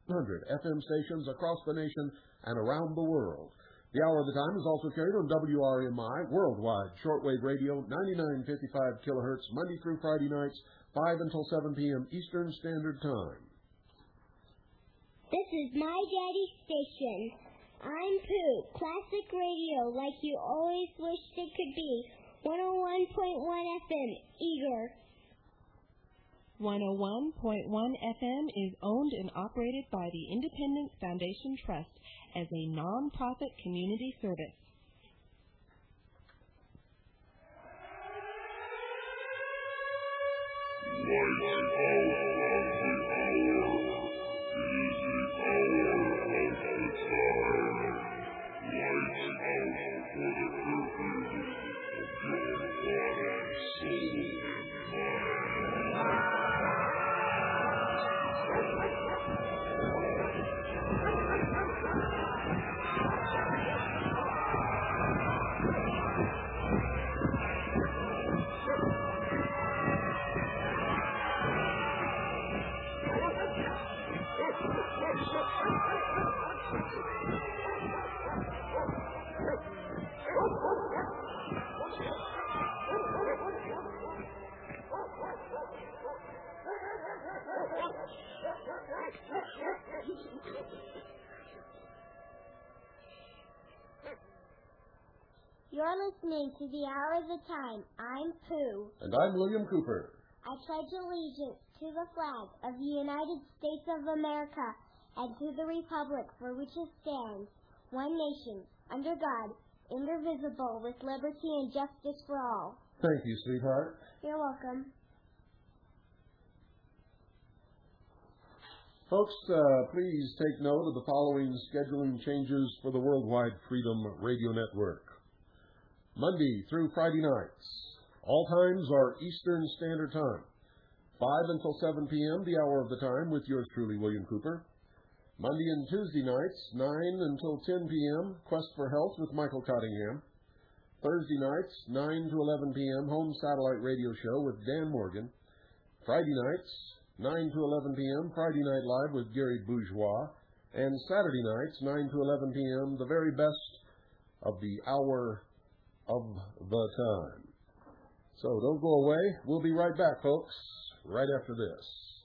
FM stations across the nation and around the world. The Hour of the Time is also carried on WRMI, worldwide shortwave radio, 9955 kilohertz, Monday through Friday nights, 5 until 7 p.m. Eastern Standard Time. This is my daddy's station. I'm Pooh, classic radio like you always wished it could be. 101.1 FM, Eager. 101.1 FM is owned and operated by the Independence Foundation Trust as a non-profit community service. You're listening to the Hour of the Time. I'm Pooh. And I'm William Cooper. I pledge allegiance to the flag of the United States of America and to the republic for which it stands, one nation, under God, indivisible, with liberty and justice for all. Thank you, sweetheart. You're welcome. Folks, please take note of the following scheduling changes for the Worldwide Freedom Radio Network. Monday through Friday nights. All times are Eastern Standard Time. 5 until 7 p.m., the Hour of the Time, with yours truly, William Cooper. Monday and Tuesday nights, 9 until 10 p.m., Quest for Health with Michael Cottingham. Thursday nights, 9 to 11 p.m., Home Satellite Radio Show with Dan Morgan. Friday nights, 9 to 11 p.m., Friday Night Live with Gary Bourgeois. And Saturday nights, 9 to 11 p.m., the very best of the Hour of the Time. So don't go away. We'll be right back, folks, right after this.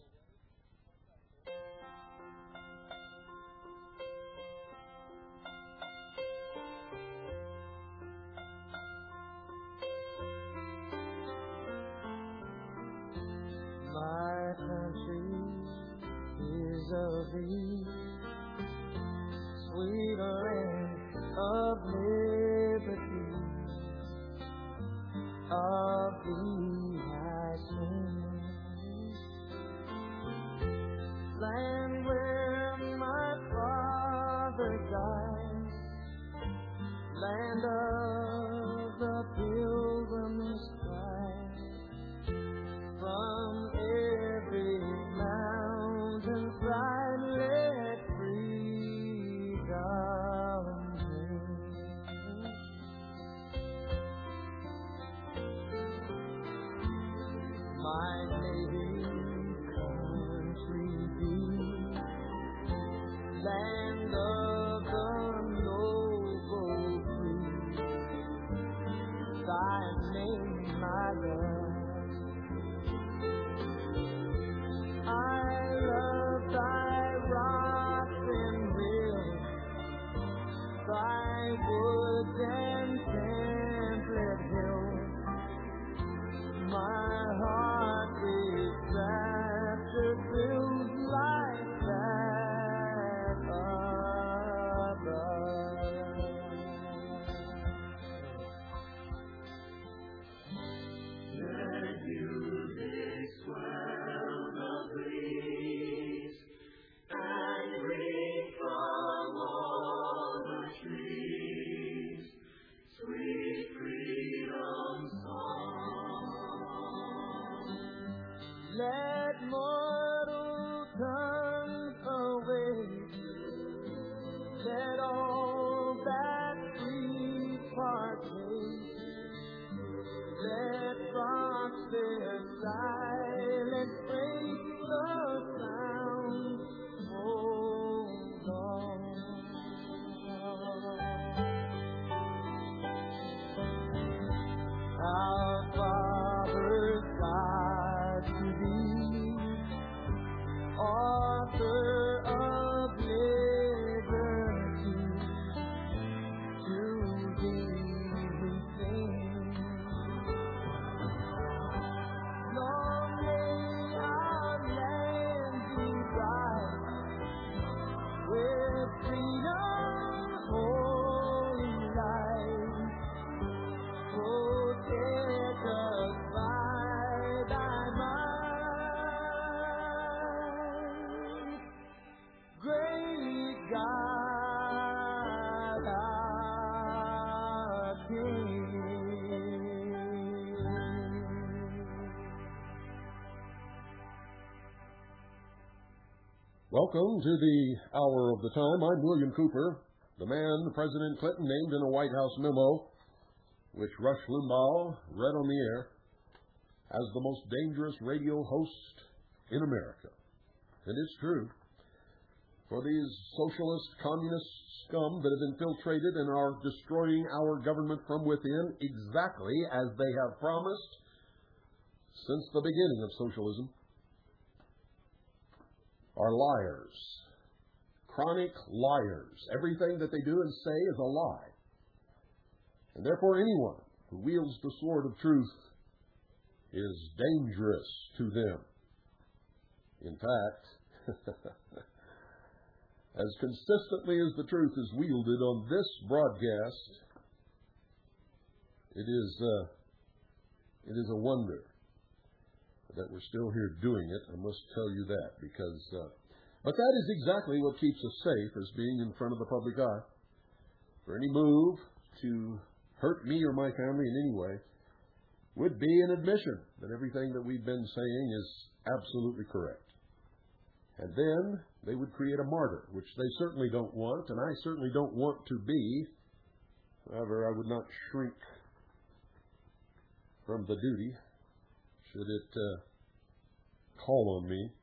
My country is of thee, sweet land of liberty. Of thee I sing, land where my father died, land of the pilgrim's pride, from every mountain side let freedom ring. My native country be, land of the noble free, thy name I love. I love thy rocks and rills, thy woods and template hills. My heart is rapture filled like that above. Let music swell the breeze and ring from all the trees sweet freedom song. Let mortal tongues awake, let all that free partake, let rocks their silent praise the sound. Oh, Welcome to the Hour of the Time. I'm William Cooper, the man President Clinton named in a White House memo, which Rush Limbaugh read on the air, as the most dangerous radio host in America. And it's true. For these socialist, communist scum that have infiltrated and are destroying our government from within exactly as they have promised since the beginning of socialism, are liars, chronic liars. Everything that they do and say is a lie. And therefore anyone who wields the sword of truth is dangerous to them. In fact, as consistently as the truth is wielded on this broadcast, it is a wonder that we're still here doing it. I must tell you that, because but that is exactly what keeps us safe, as being in front of the public eye. For any move to hurt me or my family in any way would be an admission that everything that we've been saying is absolutely correct. And then they would create a martyr, which they certainly don't want, and I certainly don't want to be. However, I would not shrink from the duty should it call on me.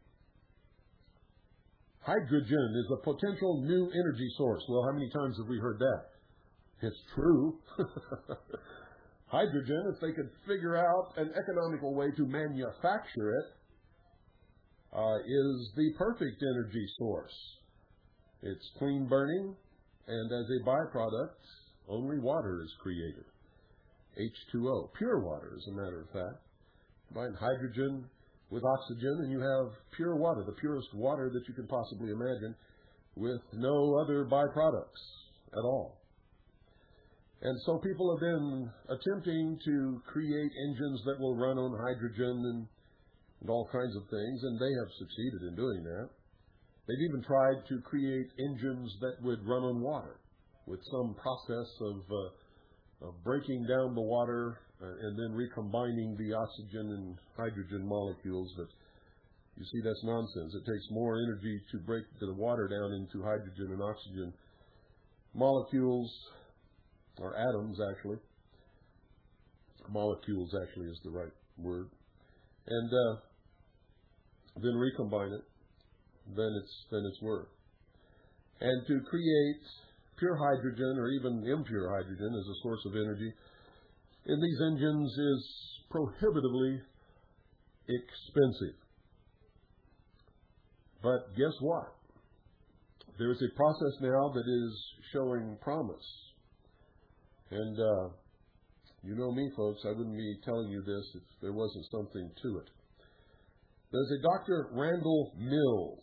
Hydrogen is a potential new energy source. Well, how many times have we heard that? It's true. Hydrogen, if they could figure out an economical way to manufacture it, is the perfect energy source. It's clean burning, and as a byproduct, only water is created. H2O, pure water, as a matter of fact. Combine hydrogen with oxygen, and you have pure water, the purest water that you can possibly imagine, with no other byproducts at all. And so people have been attempting to create engines that will run on hydrogen and all kinds of things, and they have succeeded in doing that. They've even tried to create engines that would run on water with some process of breaking down the water and then recombining the oxygen and hydrogen molecules. But you see, that's nonsense. It takes more energy to break the water down into hydrogen and oxygen molecules, or atoms, actually. Molecules, actually, is the right word. And then recombine it, then it's worth. And to create pure hydrogen or even impure hydrogen as a source of energy in these engines is prohibitively expensive. But guess what? There is a process now that is showing promise. And you know me, folks, I wouldn't be telling you this if there wasn't something to it. There's a Dr. Randall Mills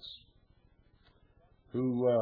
who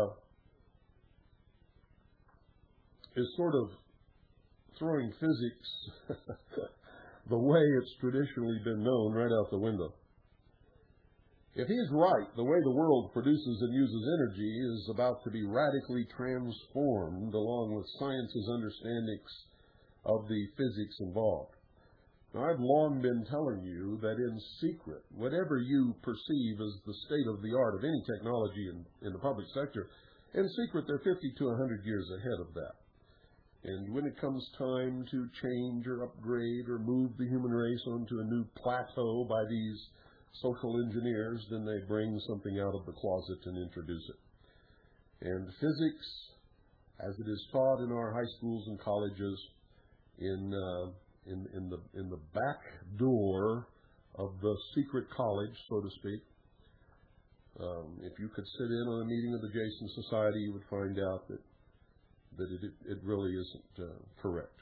is sort of throwing physics the way it's traditionally been known right out the window. If he's right, the way the world produces and uses energy is about to be radically transformed along with science's understandings of the physics involved. Now, I've long been telling you that in secret, whatever you perceive as the state of the art of any technology in the public sector, in secret they're 50 to 100 years ahead of that. And when it comes time to change or upgrade or move the human race onto a new plateau by these social engineers, then they bring something out of the closet and introduce it. And physics, as it is taught in our high schools and colleges, in the back door of the secret college, so to speak, if you could sit in on a meeting of the Jason Society, you would find out that it really isn't correct.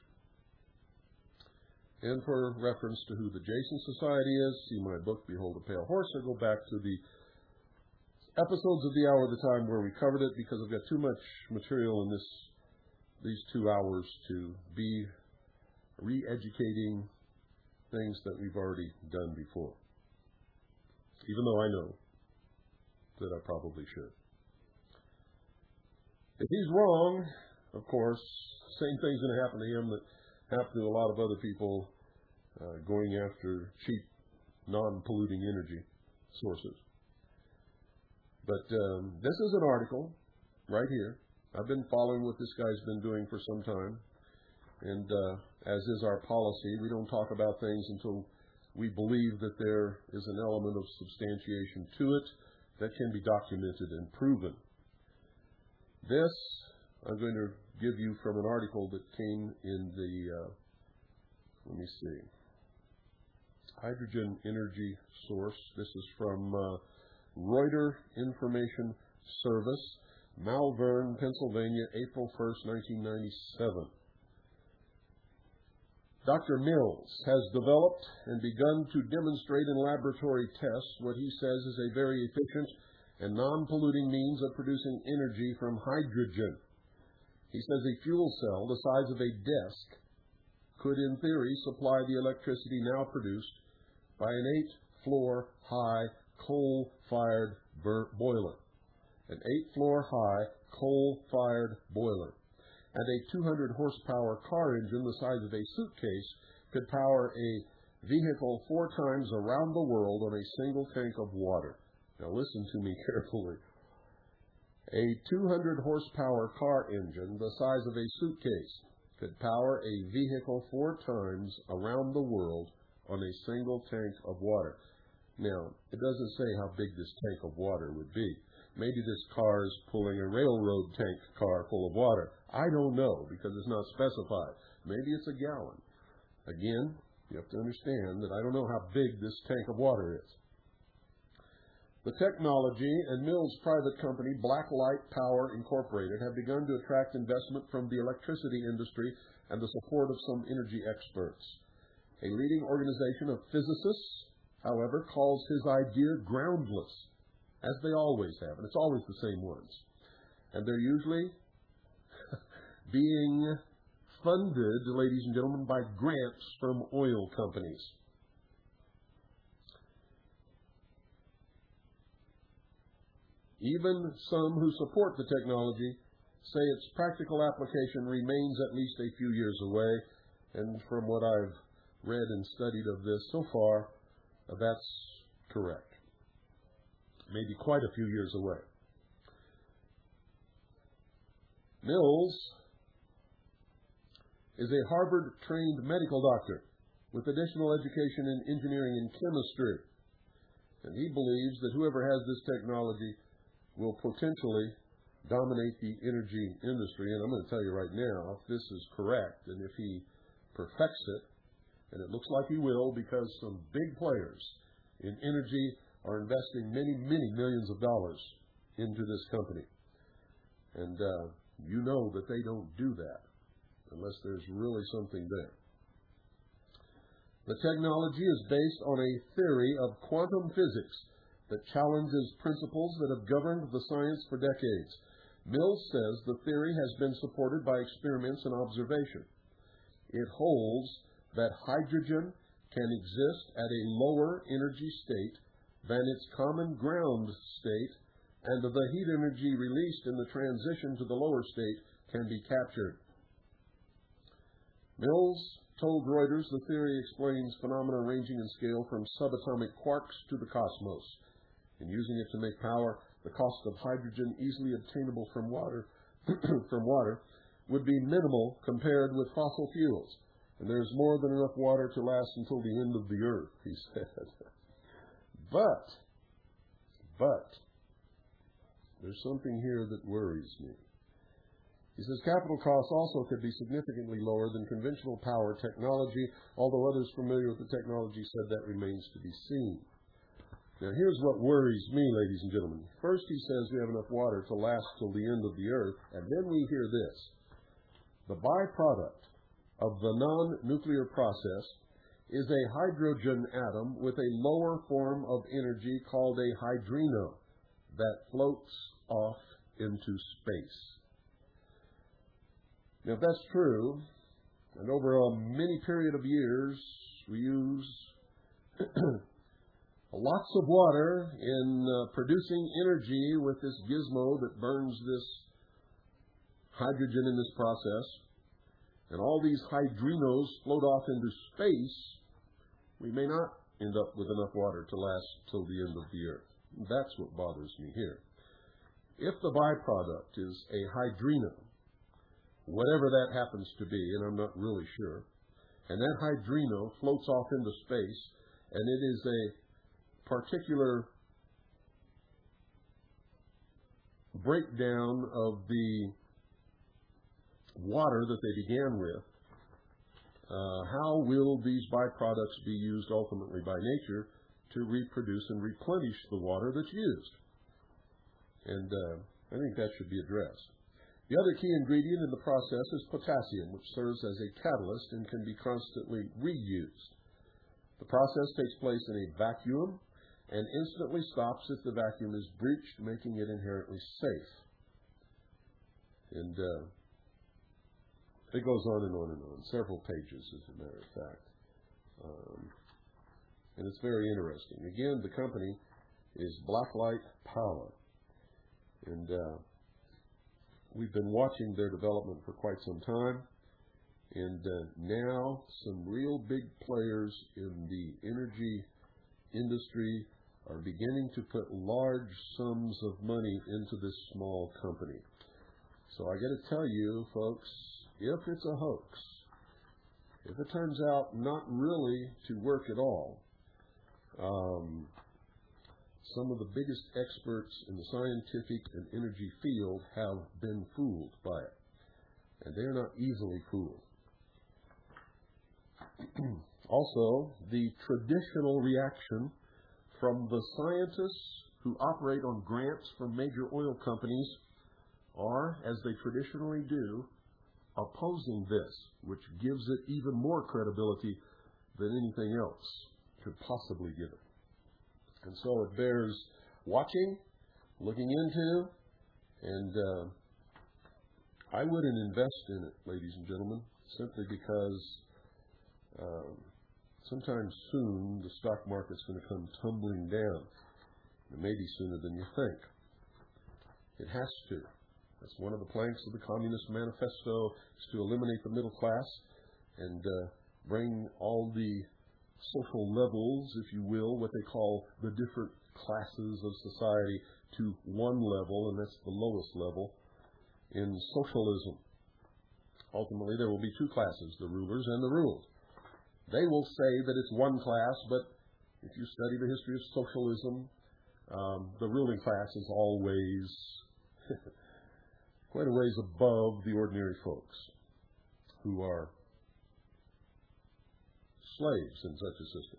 And for reference to who the Jason Society is, see my book, Behold a Pale Horse, or go back to the episodes of the Hour of the Time where we covered it, because I've got too much material in these 2 hours to be re-educating things that we've already done before, even though I know that I probably should. If he's wrong, of course, same thing's going to happen to him that happened to a lot of other people going after cheap, non-polluting energy sources. But this is an article right here. I've been following what this guy's been doing for some time. And as is our policy, we don't talk about things until we believe that there is an element of substantiation to it that can be documented and proven. This I'm going to give you from an article that came in the, let me see, Hydrogen Energy Source. This is from Reuters Information Service, Malvern, Pennsylvania, April 1st, 1997. Dr. Mills has developed and begun to demonstrate in laboratory tests what he says is a very efficient and non-polluting means of producing energy from hydrogen. He says a fuel cell the size of a desk could, in theory, supply the electricity now produced by an 8-floor high coal-fired boiler. An 8-floor high coal-fired boiler. And a 200-horsepower car engine the size of a suitcase could power a vehicle 4 times around the world on a single tank of water. Now listen to me carefully. A 200-horsepower car engine the size of a suitcase could power a vehicle 4 times around the world on a single tank of water. Now, it doesn't say how big this tank of water would be. Maybe this car is pulling a railroad tank car full of water. I don't know, because it's not specified. Maybe it's a gallon. Again, you have to understand that I don't know how big this tank of water is. The technology and Mills' private company, Blacklight Power Incorporated, have begun to attract investment from the electricity industry and the support of some energy experts. A leading organization of physicists, however, calls his idea groundless, as they always have, and it's always the same ones. And they're usually being funded, ladies and gentlemen, by grants from oil companies. Even some who support the technology say its practical application remains at least a few years away, and from what I've read and studied of this so far, that's correct. Maybe quite a few years away. Mills is a Harvard-trained medical doctor with additional education in engineering and chemistry. And he believes that whoever has this technology will potentially dominate the energy industry. And I'm going to tell you right now, if this is correct, and if he perfects it, and it looks like he will, because some big players in energy are investing many, many millions of dollars into this company. And you know that they don't do that unless there's really something there. The technology is based on a theory of quantum physics that challenges principles that have governed the science for decades. Mills says the theory has been supported by experiments and observation. It holds that hydrogen can exist at a lower energy state than its common ground state, and the heat energy released in the transition to the lower state can be captured. Mills told Reuters the theory explains phenomena ranging in scale from subatomic quarks to the cosmos. In using it to make power, the cost of hydrogen easily obtainable from water would be minimal compared with fossil fuels. And there's more than enough water to last until the end of the earth, he said. But, there's something here that worries me. He says capital costs also could be significantly lower than conventional power technology, although others familiar with the technology said that remains to be seen. Now, here's what worries me, ladies and gentlemen. First, he says we have enough water to last till the end of the earth, and then we hear this. The byproduct of the non-nuclear process is a hydrogen atom with a lower form of energy called a hydrino that floats off into space. Now, if that's true, and over a many period of years we use lots of water in producing energy with this gizmo that burns this hydrogen in this process, and all these hydrinos float off into space, we may not end up with enough water to last till the end of the earth. That's what bothers me here. If the byproduct is a hydrino, whatever that happens to be, and I'm not really sure, and that hydrino floats off into space, and it is a particular breakdown of the water that they began with, how will these byproducts be used ultimately by nature to reproduce and replenish the water that's used? And I think that should be addressed. The other key ingredient in the process is potassium, which serves as a catalyst and can be constantly reused. The process takes place in a vacuum and instantly stops if the vacuum is breached, making it inherently safe. And it goes on and on and on, several pages as a matter of fact. And it's very interesting. Again, the company is Blacklight Power. And we've been watching their development for quite some time. And now some real big players in the energy industry are beginning to put large sums of money into this small company. So I got to tell you, folks, if it's a hoax, if it turns out not really to work at all, some of the biggest experts in the scientific and energy field have been fooled by it. And they're not easily fooled. Also, the traditional reaction from the scientists who operate on grants from major oil companies are, as they traditionally do, opposing this, which gives it even more credibility than anything else could possibly give it. And so it bears watching, looking into, and I wouldn't invest in it, ladies and gentlemen, simply because sometime soon the stock market's going to come tumbling down, and maybe sooner than you think. It has to. That's one of the planks of the Communist Manifesto, is to eliminate the middle class and bring all the social levels, if you will, what they call the different classes of society, to one level, and that's the lowest level, in socialism. Ultimately, there will be two classes, the rulers and the ruled. They will say that it's one class, but if you study the history of socialism, the ruling class is always quite a ways above the ordinary folks who are slaves in such a system.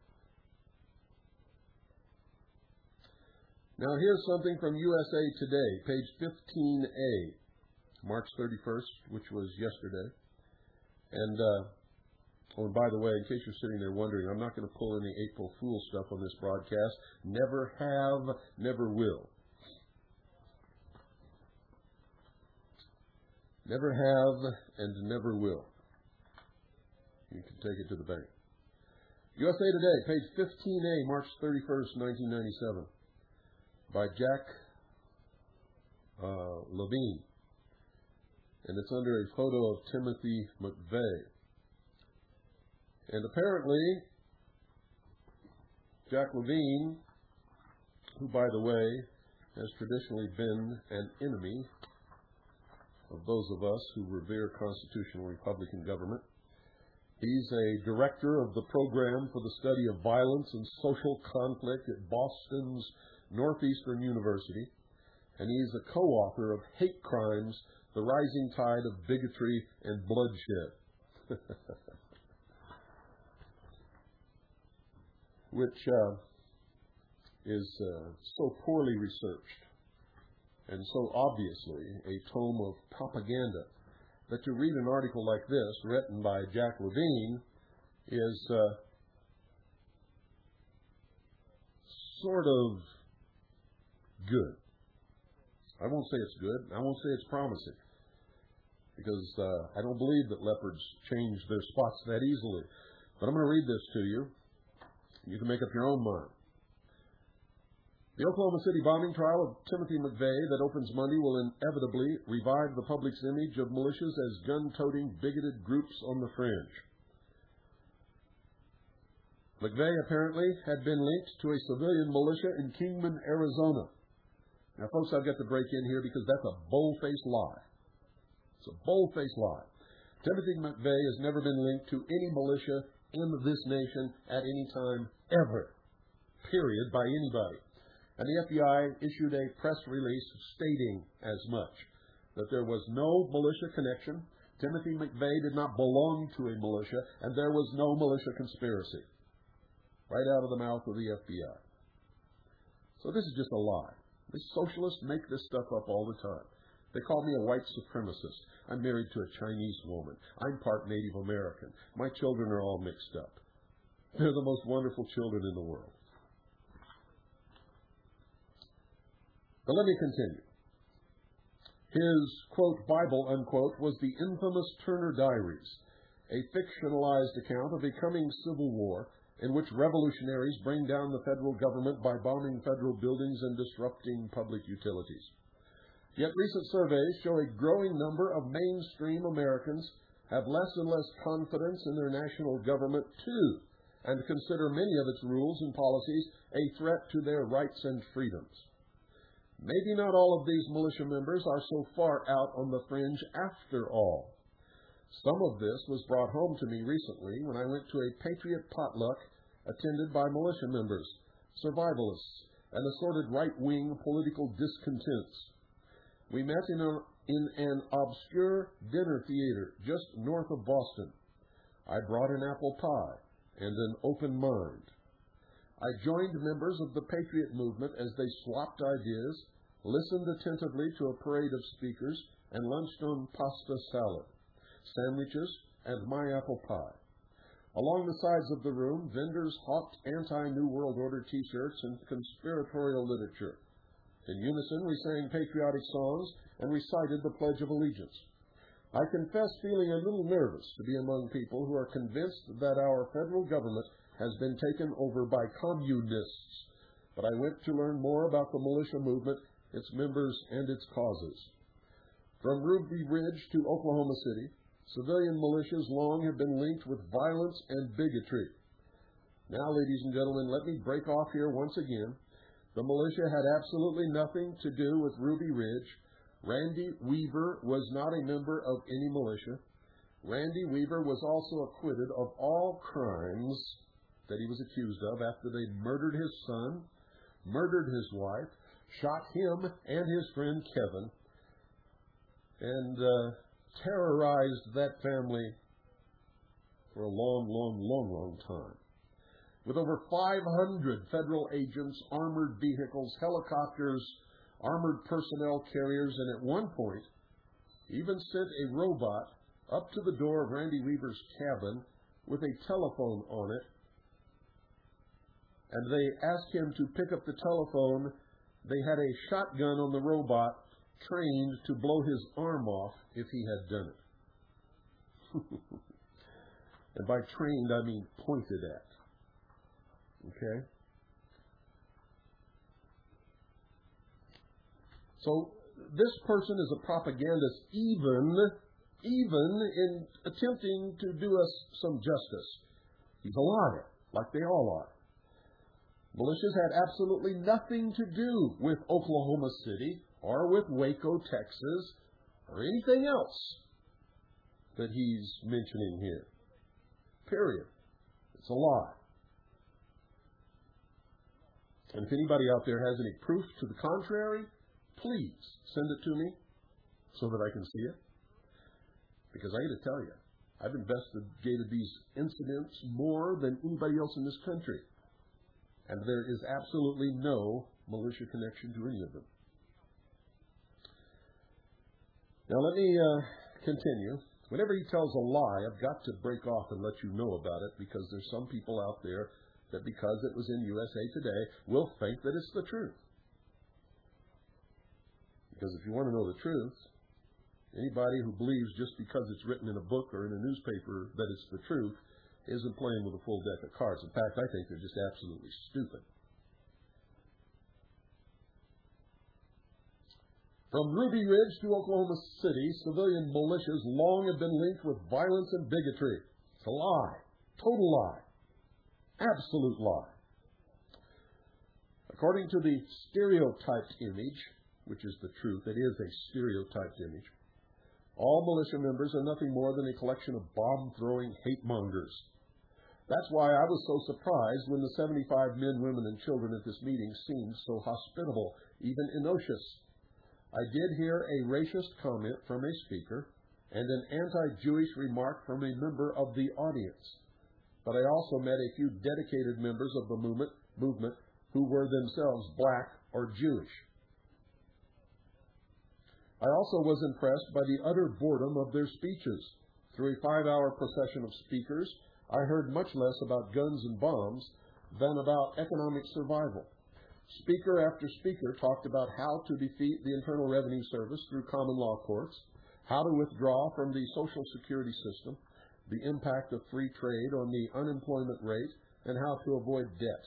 Now here's something from USA Today, page 15A, March 31st, which was yesterday. And, oh, and by the way, in case you're sitting there wondering, I'm not going to pull any April Fool stuff on this broadcast. Never have, never will. Never have and never will. You can take it to the bank. USA Today, page 15A, March 31st, 1997, by Jack Levine. And it's under a photo of Timothy McVeigh. And apparently, Jack Levine, who, by the way, has traditionally been an enemy of those of us who revere constitutional Republican government. He's a director of the program for the study of violence and social conflict at Boston's Northeastern University, and he's a co-author of Hate Crimes, The Rising Tide of Bigotry and Bloodshed, which is so poorly researched and so obviously a tome of propaganda that to read an article like this written by Jack Levine is sort of good. I won't say it's good. I won't say it's promising, because I don't believe that leopards change their spots that easily. But I'm going to read this to you. You can make up your own mind. The Oklahoma City bombing trial of Timothy McVeigh that opens Monday will inevitably revive the public's image of militias as gun-toting, bigoted groups on the fringe. McVeigh apparently had been linked to a civilian militia in Kingman, Arizona, Now, folks, I've got to break in here because that's a bold-faced lie. It's a bold-faced lie. Timothy McVeigh has never been linked to any militia in this nation at any time ever, period, by anybody. And the FBI issued a press release stating as much, that there was no militia connection, Timothy McVeigh did not belong to a militia, and there was no militia conspiracy. Right out of the mouth of the FBI. So this is just a lie. The socialists make this stuff up all the time. They call me a white supremacist. I'm married to a Chinese woman. I'm part Native American. My children are all mixed up. They're the most wonderful children in the world. But let me continue. His, quote, Bible, unquote, was the infamous Turner Diaries, a fictionalized account of a coming civil war in which revolutionaries bring down the federal government by bombing federal buildings and disrupting public utilities. Yet recent surveys show a growing number of mainstream Americans have less and less confidence in their national government, too, and consider many of its rules and policies a threat to their rights and freedoms. Maybe not all of these militia members are so far out on the fringe after all. Some of this was brought home to me recently when I went to a patriot potluck attended by militia members, survivalists, and assorted right-wing political discontents. We met in an obscure dinner theater just north of Boston. I brought an apple pie and an open mind. I joined members of the Patriot movement as they swapped ideas, listened attentively to a parade of speakers, and lunched on pasta salad, sandwiches, and my apple pie. Along the sides of the room, vendors hawked anti-New World Order T-shirts and conspiratorial literature. In unison, we sang patriotic songs and recited the Pledge of Allegiance. I confess feeling a little nervous to be among people who are convinced that our federal government has been taken over by communists, but I went to learn more about the militia movement, its members, and its causes. From Ruby Ridge to Oklahoma City, civilian militias long have been linked with violence and bigotry. Now, ladies and gentlemen, let me break off here once again. The militia had absolutely nothing to do with Ruby Ridge. Randy Weaver was not a member of any militia. Randy Weaver was also acquitted of all crimes that he was accused of after they murdered his son, murdered his wife, shot him and his friend Kevin, and terrorized that family for a long time. With over 500 federal agents, armored vehicles, helicopters, armored personnel carriers, and at one point even sent a robot up to the door of Randy Weaver's cabin with a telephone on it, and they asked him to pick up the telephone. They had a shotgun on the robot trained to blow his arm off if he had done it. And by trained, I mean pointed at. Okay? So this person is a propagandist even in attempting to do us some justice. He's a liar, like they all are. Militias had absolutely nothing to do with Oklahoma City or with Waco, Texas, or anything else that he's mentioning here. Period. It's a lie. And if anybody out there has any proof to the contrary, please send it to me so that I can see it. Because I got to tell you, I've investigated these incidents more than anybody else in this country. And there is absolutely no militia connection to any of them. Now let me continue. Whenever he tells a lie, I've got to break off and let you know about it, because there's some people out there that because it was in USA Today will think that it's the truth. Because if you want to know the truth, anybody who believes just because it's written in a book or in a newspaper that it's the truth isn't playing with a full deck of cards. In fact, I think they're just absolutely stupid. From Ruby Ridge to Oklahoma City, civilian militias long have been linked with violence and bigotry. It's a lie. Total lie. Absolute lie. According to the stereotyped image, which is the truth. It is a stereotyped image. All militia members are nothing more than a collection of bomb-throwing hate mongers. That's why I was so surprised when the 75 men, women, and children at this meeting seemed so hospitable, even innocuous. I did hear a racist comment from a speaker and an anti-Jewish remark from a member of the audience. But I also met a few dedicated members of the movement who were themselves black or Jewish. I also was impressed by the utter boredom of their speeches. Through a 5-hour procession of speakers, I heard much less about guns and bombs than about economic survival. Speaker after speaker talked about how to defeat the Internal Revenue Service through common law courts, how to withdraw from the Social Security system, the impact of free trade on the unemployment rate, and how to avoid debt.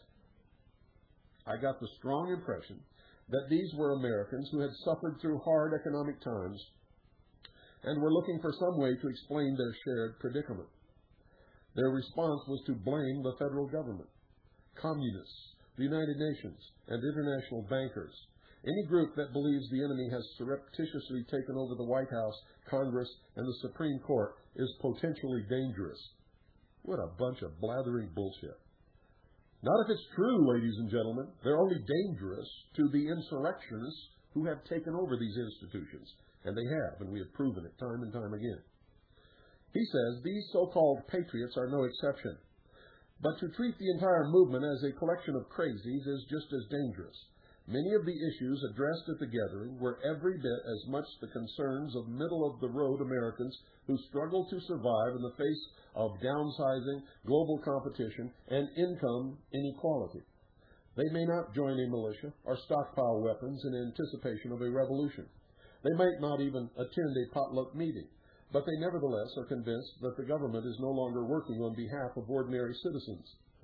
I got the strong impression that these were Americans who had suffered through hard economic times and were looking for some way to explain their shared predicament. Their response was to blame the federal government, communists, the United Nations, and international bankers. Any group that believes the enemy has surreptitiously taken over the White House, Congress, and the Supreme Court is potentially dangerous. What a bunch of blathering bullshit. Not if it's true, ladies and gentlemen. They're only dangerous to the insurrectionists who have taken over these institutions. And they have, and we have proven it time and time again. He says these so-called patriots are no exception. But to treat the entire movement as a collection of crazies is just as dangerous. Many of the issues addressed at the gathering were every bit as much the concerns of middle-of-the-road Americans who struggle to survive in the face of downsizing, global competition, and income inequality. They may not join a militia or stockpile weapons in anticipation of a revolution. They might not even attend a potluck meeting, but they nevertheless are convinced that the government is no longer working on behalf of ordinary citizens.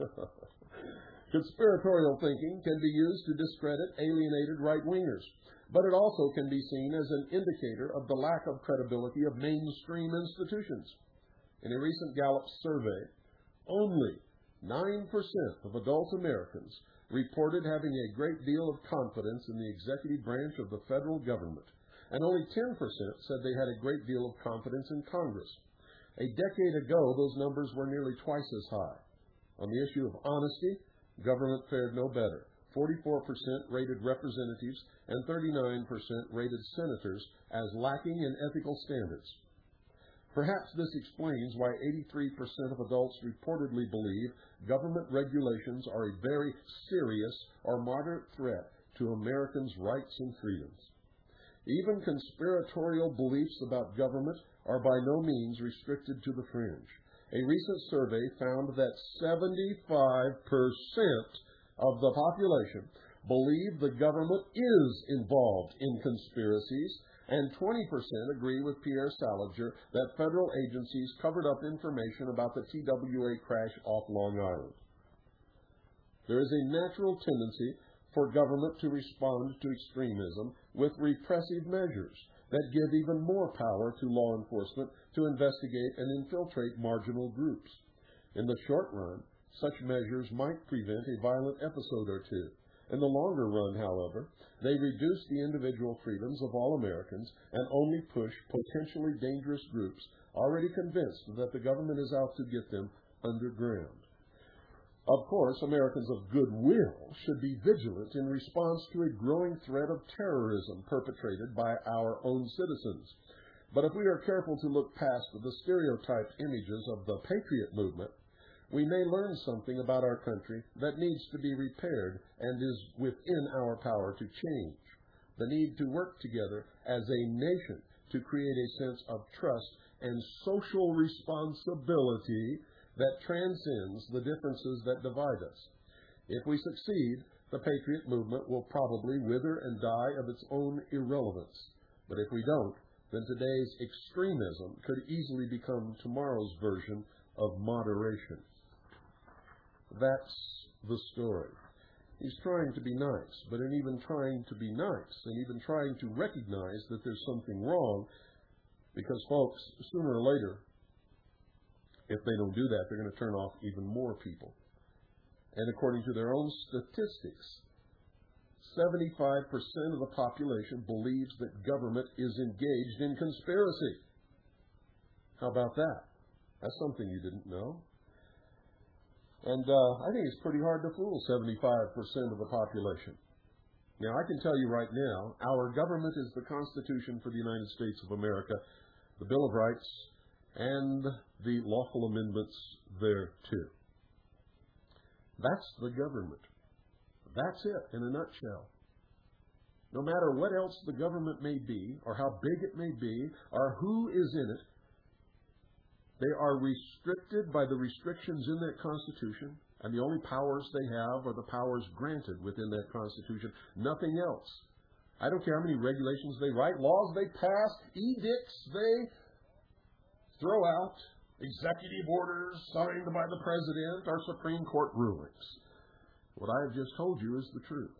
Conspiratorial thinking can be used to discredit alienated right-wingers, but it also can be seen as an indicator of the lack of credibility of mainstream institutions. In a recent Gallup survey, only 9% of adult Americans reported having a great deal of confidence in the executive branch of the federal government, and only 10% said they had a great deal of confidence in Congress. A decade ago, those numbers were nearly twice as high. On the issue of honesty, government fared no better. 44% rated representatives and 39% rated senators as lacking in ethical standards. Perhaps this explains why 83% of adults reportedly believe government regulations are a very serious or moderate threat to Americans' rights and freedoms. Even conspiratorial beliefs about government are by no means restricted to the fringe. A recent survey found that 75% of the population believe the government is involved in conspiracies, and 20% agree with Pierre Salinger that federal agencies covered up information about the TWA crash off Long Island. There is a natural tendency for government to respond to extremism with repressive measures that give even more power to law enforcement to investigate and infiltrate marginal groups. In the short run, such measures might prevent a violent episode or two. In the longer run, however, they reduce the individual freedoms of all Americans and only push potentially dangerous groups already convinced that the government is out to get them underground. Of course, Americans of goodwill should be vigilant in response to a growing threat of terrorism perpetrated by our own citizens. But if we are careful to look past the stereotyped images of the patriot movement, we may learn something about our country that needs to be repaired and is within our power to change. The need to work together as a nation to create a sense of trust and social responsibility that transcends the differences that divide us. If we succeed, the patriot movement will probably wither and die of its own irrelevance. But if we don't, then today's extremism could easily become tomorrow's version of moderation. That's the story. He's trying to be nice, but in even trying to be nice, and even trying to recognize that there's something wrong, because folks, sooner or later, if they don't do that, they're going to turn off even more people. And according to their own statistics, 75% of the population believes that government is engaged in conspiracy. How about that? That's something you didn't know. And I think it's pretty hard to fool 75% of the population. Now, I can tell you right now, our government is the Constitution for the United States of America, the Bill of Rights, and the lawful amendments thereto. That's the government. That's it in a nutshell. No matter what else the government may be, or how big it may be, or who is in it, they are restricted by the restrictions in that Constitution, and the only powers they have are the powers granted within that Constitution, nothing else. I don't care how many regulations they write, laws they pass, edicts they throw out, executive orders signed by the President, or Supreme Court rulings. What I have just told you is the truth.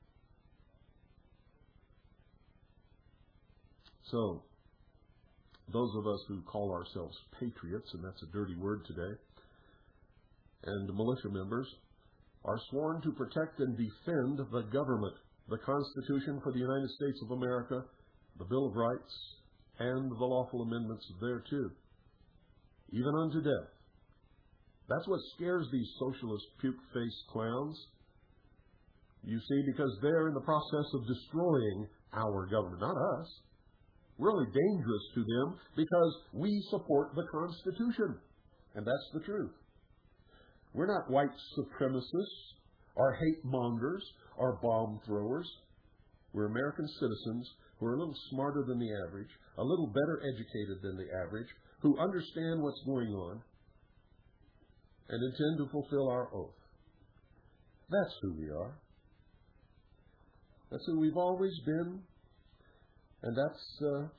So, those of us who call ourselves patriots, and that's a dirty word today, and militia members, are sworn to protect and defend the government, the Constitution for the United States of America, the Bill of Rights, and the lawful amendments thereto, even unto death. That's what scares these socialist puke-faced clowns. You see, because they're in the process of destroying our government, not us. We're only dangerous to them because we support the Constitution. And that's the truth. We're not white supremacists or hate mongers or bomb throwers. We're American citizens who are a little smarter than the average, a little better educated than the average, who understand what's going on and intend to fulfill our oath. That's who we are. That's who we've always been. And that's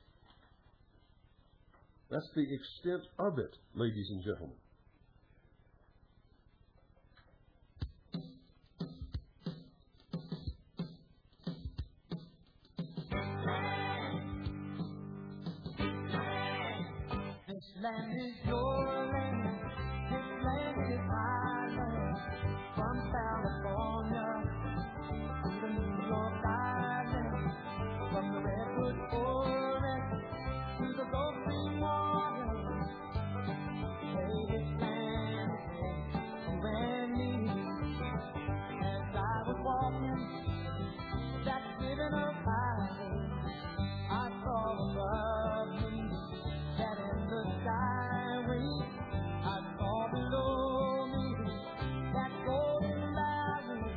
the extent of it, ladies and gentlemen. This land is your land. This land is my land. From California to the New York Island. From the redwood forest to the Gulf Stream water. Hey, this land is you and me. As I was walking that ribbon of highway, I saw above me that endless skyway. I saw below me that golden valley.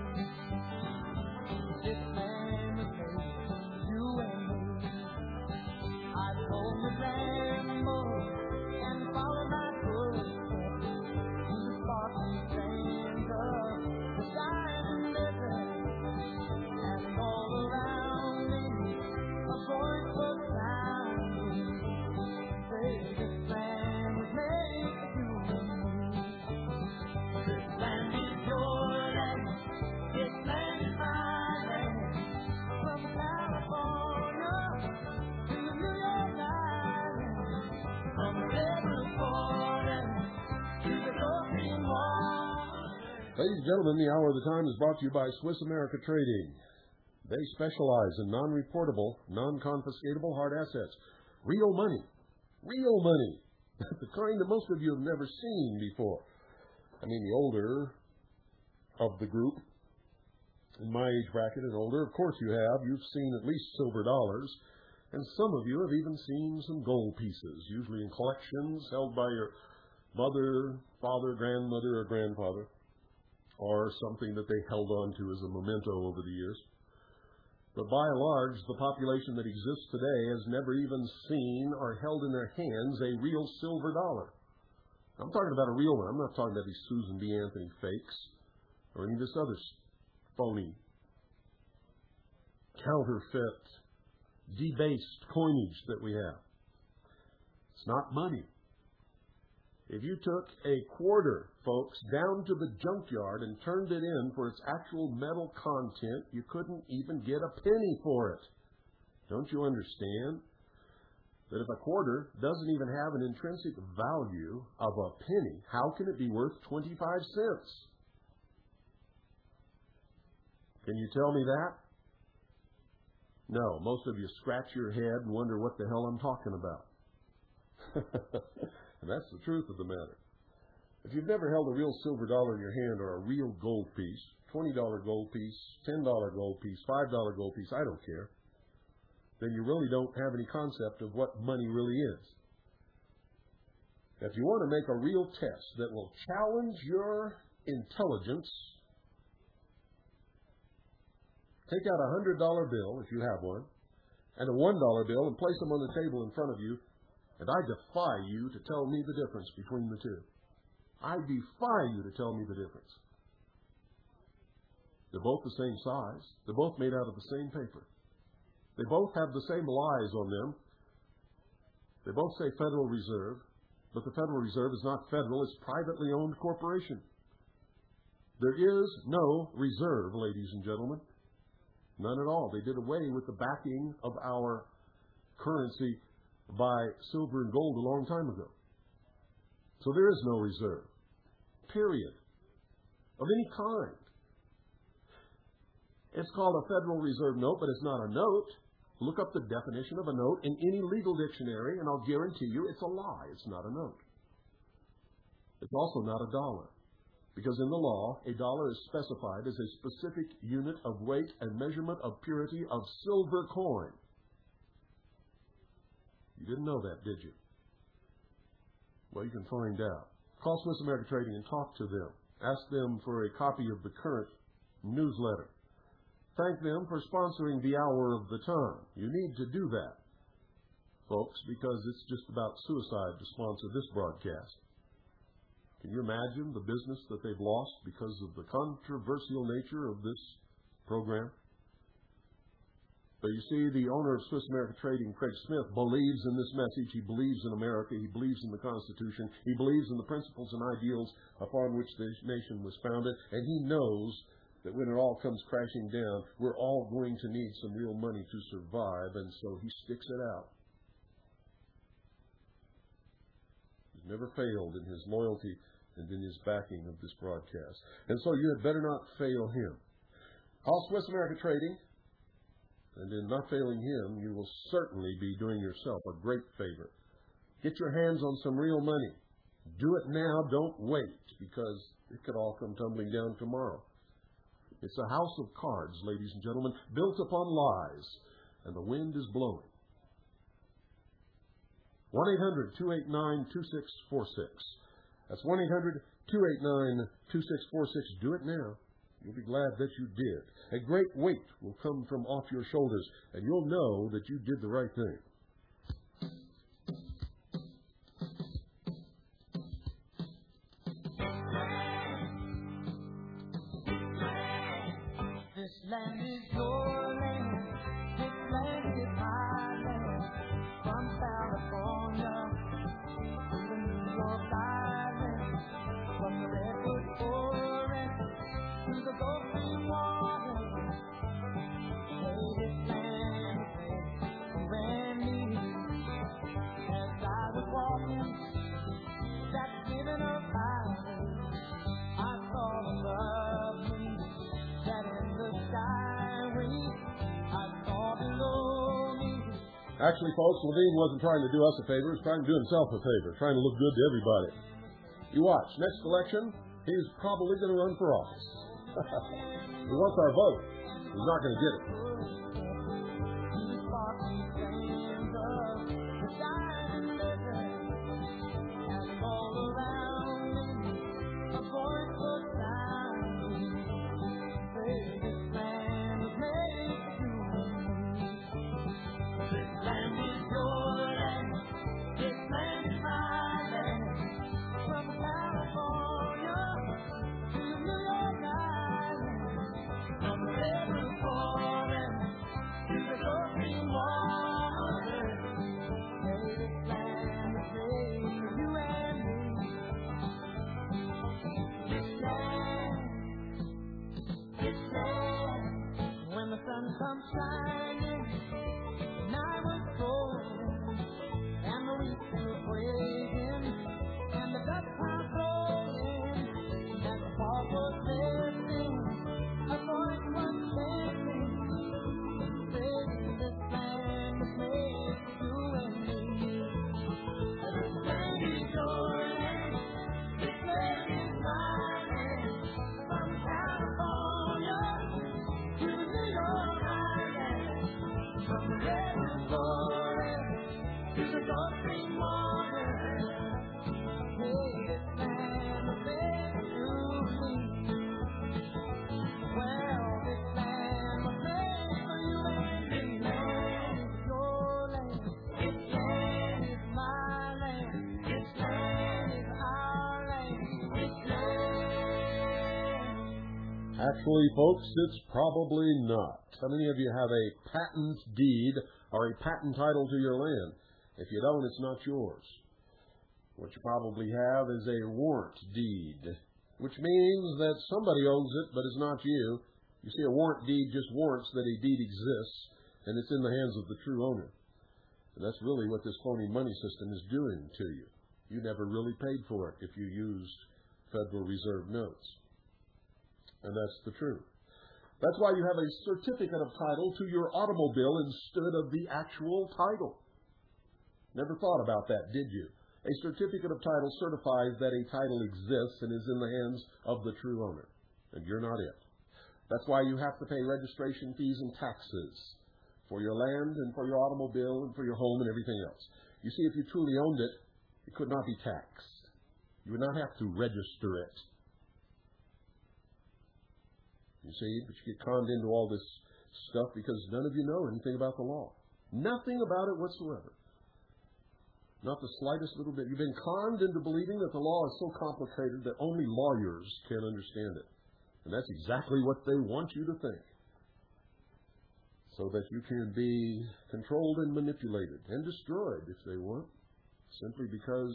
This land was made you and me. I told the ramble and follow my footsteps to the sparkling sands of the shining desert. And all around me a voice was sounding. Say this land was made for you and me. This land is your land. This land is my land. From California to the New York Island. From the redwood forest to the Gulf Stream water. Ladies and gentlemen, the Hour of the Time is brought to you by Swiss America Trading. They specialize in non-reportable, non-confiscatable hard assets. Real money. Real money. The kind that most of you have never seen before. I mean, the older of the group, in my age bracket and older, of course you have. You've seen at least silver dollars. And some of you have even seen some gold pieces, usually in collections held by your mother, father, grandmother, or grandfather, or something that they held on to as a memento over the years. But by and large, the population that exists today has never even seen or held in their hands a real silver dollar. I'm talking about a real one. I'm not talking about these Susan B. Anthony fakes or any of this other phony, counterfeit, debased coinage that we have. It's not money. If you took a quarter, folks, down to the junkyard and turned it in for its actual metal content, you couldn't even get a penny for it. Don't you understand that if a quarter doesn't even have an intrinsic value of a penny, how can it be worth 25 cents? Can you tell me that? No, most of you scratch your head and wonder what the hell I'm talking about. And that's the truth of the matter. If you've never held a real silver dollar in your hand or a real gold piece, $20 gold piece, $10 gold piece, $5 gold piece, I don't care, then you really don't have any concept of what money really is. If you want to make a real test that will challenge your intelligence, take out a $100 bill, if you have one, and a $1 bill and place them on the table in front of you, and I defy you to tell me the difference between the two. I defy you to tell me the difference. They're both the same size. They're both made out of the same paper. They both have the same lies on them. They both say Federal Reserve, but the Federal Reserve is not federal. It's a privately owned corporation. There is no reserve, ladies and gentlemen. None at all. They did away with the backing of our currency by silver and gold a long time ago. So there is no reserve, period, of any kind. It's called a Federal Reserve note, but it's not a note. Look up the definition of a note in any legal dictionary, and I'll guarantee you it's a lie. It's not a note. It's also not a dollar, because in the law, a dollar is specified as a specific unit of weight and measurement of purity of silver coin. You didn't know that, did you? Well, you can find out. Call Swiss America Trading and talk to them. Ask them for a copy of the current newsletter. Thank them for sponsoring the Hour of the Time. You need to do that, folks, because it's just about suicide to sponsor this broadcast. Can you imagine the business that they've lost because of the controversial nature of this program? But you see, the owner of Swiss America Trading, Craig Smith, believes in this message. He believes in America. He believes in the Constitution. He believes in the principles and ideals upon which this nation was founded. And he knows that when it all comes crashing down, we're all going to need some real money to survive. And so he sticks it out. He's never failed in his loyalty and in his backing of this broadcast. And so you had better not fail him. Call Swiss America Trading. And in not failing him, you will certainly be doing yourself a great favor. Get your hands on some real money. Do it now. Don't wait, because it could all come tumbling down tomorrow. It's a house of cards, ladies and gentlemen, built upon lies, and the wind is blowing. 1-800-289-2646. That's 1-800-289-2646. Do it now. You'll be glad that you did. A great weight will come from off your shoulders, and you'll know that you did the right thing. This land is your land. This land is my land. From California to the New York Island, from the Redwood Forest to the Gulf Stream water. Hey, this land is you and me. As I was walking that given up highway, I saw above me that in the skyway I saw below me. Actually, folks, Levine wasn't trying to do us a favor. He was trying to do himself a favor, trying to look good to everybody. You watch. Next election, he's probably going to run for office. He wants our vote. He's not going to get it. Come shining, night was golden, and the weeks were praising, and the dust clouds rolling, and the fog was lifting, a voice was chanting, praising the Actually, folks, it's probably not. How many of you have a patent deed or a patent title to your land? If you don't, it's not yours. What you probably have is a warrant deed, which means that somebody owns it, but it's not you. You see, a warrant deed just warrants that a deed exists, and it's in the hands of the true owner. And that's really what this phony money system is doing to you. You never really paid for it if you used Federal Reserve notes. And that's the truth. That's why you have a certificate of title to your automobile instead of the actual title. Never thought about that, did you? A certificate of title certifies that a title exists and is in the hands of the true owner. And you're not it. That's why you have to pay registration fees and taxes for your land and for your automobile and for your home and everything else. You see, if you truly owned it, it could not be taxed. You would not have to register it. You see, but you get conned into all this stuff because none of you know anything about the law. Nothing about it whatsoever. Not the slightest little bit. You've been conned into believing that the law is so complicated that only lawyers can understand it. And that's exactly what they want you to think. So that you can be controlled and manipulated and destroyed if they want, simply because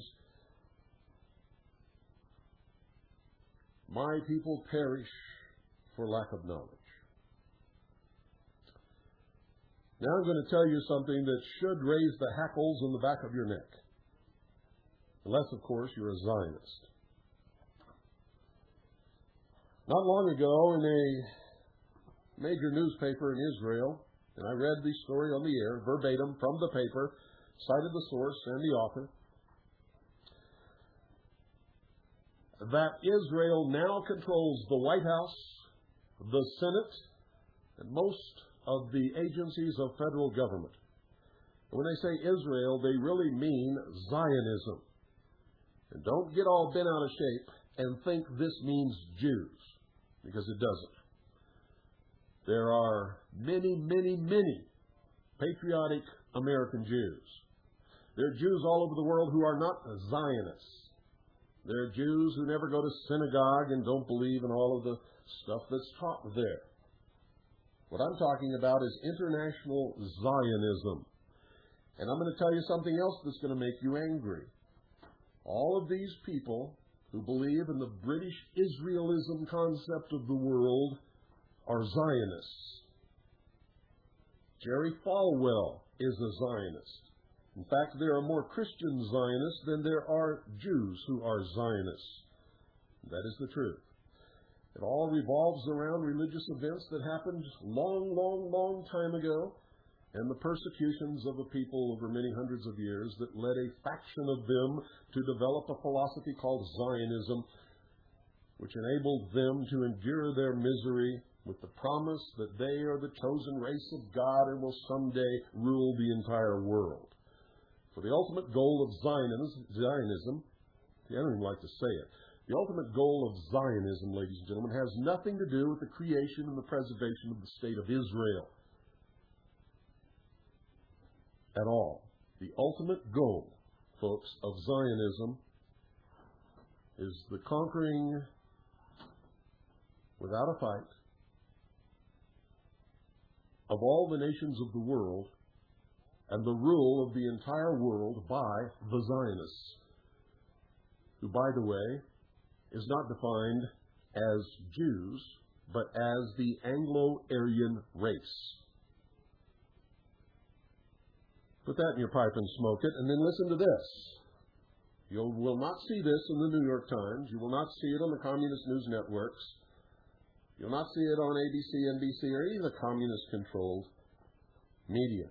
my people perish for lack of knowledge. Now I'm going to tell you something that should raise the hackles on the back of your neck. Unless, of course, you're a Zionist. Not long ago in a major newspaper in Israel, and I read the story on the air, verbatim from the paper, cited the source and the author, that Israel now controls the White House, the Senate, and most of the agencies of federal government. And when they say Israel, they really mean Zionism. And don't get all bent out of shape and think this means Jews, because it doesn't. There are many, many, many patriotic American Jews. There are Jews all over the world who are not Zionists. There are Jews who never go to synagogue and don't believe in all of the stuff that's taught there. What I'm talking about is international Zionism. And I'm going to tell you something else that's going to make you angry. All of these people who believe in the British Israelism concept of the world are Zionists. Jerry Falwell is a Zionist. In fact, there are more Christian Zionists than there are Jews who are Zionists. That is the truth. It all revolves around religious events that happened long time ago, and the persecutions of a people over many hundreds of years that led a faction of them to develop a philosophy called Zionism, which enabled them to endure their misery with the promise that they are the chosen race of God and will someday rule the entire world. For the ultimate goal of Zionism, I don't even like to say it, the ultimate goal of Zionism, ladies and gentlemen, has nothing to do with the creation and the preservation of the state of Israel. At all. The ultimate goal, folks, of Zionism is the conquering, without a fight, of all the nations of the world and the rule of the entire world by the Zionists, who, by the way, is not defined as Jews, but as the Anglo-Aryan race. Put that in your pipe and smoke it, and then listen to this. You will not see this in the New York Times. You will not see it on the communist news networks. You'll not see it on ABC, NBC, or any of the communist-controlled media.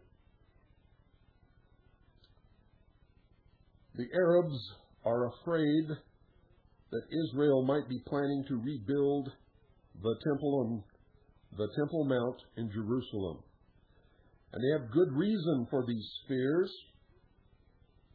The Arabs are afraid that Israel might be planning to rebuild the Temple Mount in Jerusalem. And they have good reason for these fears.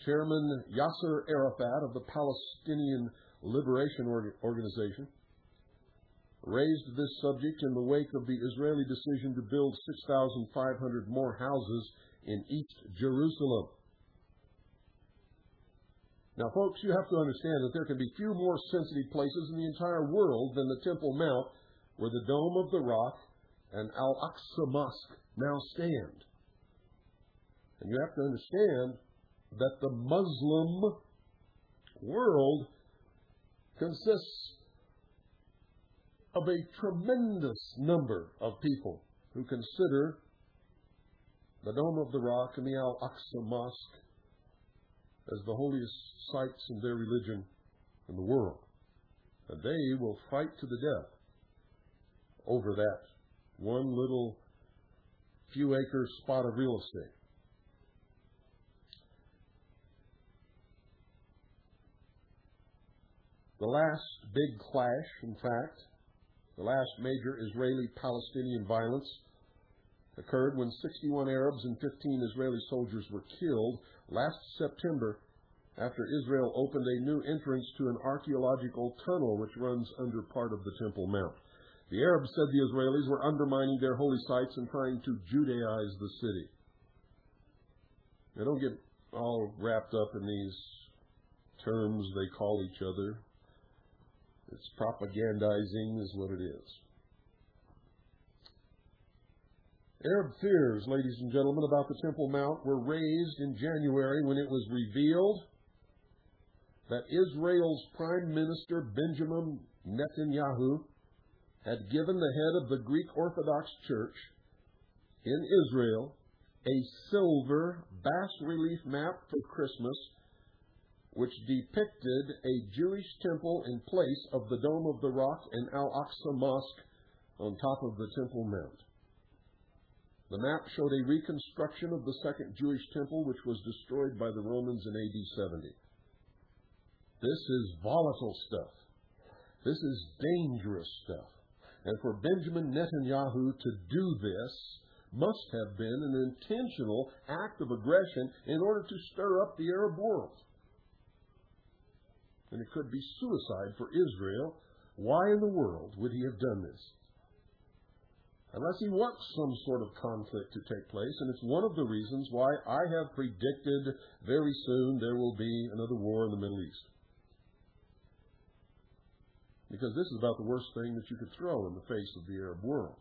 Chairman Yasser Arafat of the Palestinian Liberation Organization raised this subject in the wake of the Israeli decision to build 6,500 more houses in East Jerusalem. Now, folks, you have to understand that there can be few more sensitive places in the entire world than the Temple Mount, where the Dome of the Rock and Al-Aqsa Mosque now stand. And you have to understand that the Muslim world consists of a tremendous number of people who consider the Dome of the Rock and the Al-Aqsa Mosque as the holiest sites in their religion in the world. And they will fight to the death over that one little few acre spot of real estate. The last big clash, in fact, the last major Israeli-Palestinian violence occurred when 61 Arabs and 15 Israeli soldiers were killed last September after Israel opened a new entrance to an archaeological tunnel which runs under part of the Temple Mount. The Arabs said the Israelis were undermining their holy sites and trying to Judaize the city. Now, don't get all wrapped up in these terms they call each other. It's propagandizing is what it is. Arab fears, ladies and gentlemen, about the Temple Mount were raised in January when it was revealed that Israel's Prime Minister Benjamin Netanyahu had given the head of the Greek Orthodox Church in Israel a silver bas-relief map for Christmas which depicted a Jewish temple in place of the Dome of the Rock and Al-Aqsa Mosque on top of the Temple Mount. The map showed a reconstruction of the second Jewish temple, which was destroyed by the Romans in AD 70. This is volatile stuff. This is dangerous stuff. And for Benjamin Netanyahu to do this must have been an intentional act of aggression in order to stir up the Arab world. And it could be suicide for Israel. Why in the world would he have done this? Unless he wants some sort of conflict to take place, and it's one of the reasons why I have predicted very soon there will be another war in the Middle East. Because this is about the worst thing that you could throw in the face of the Arab world.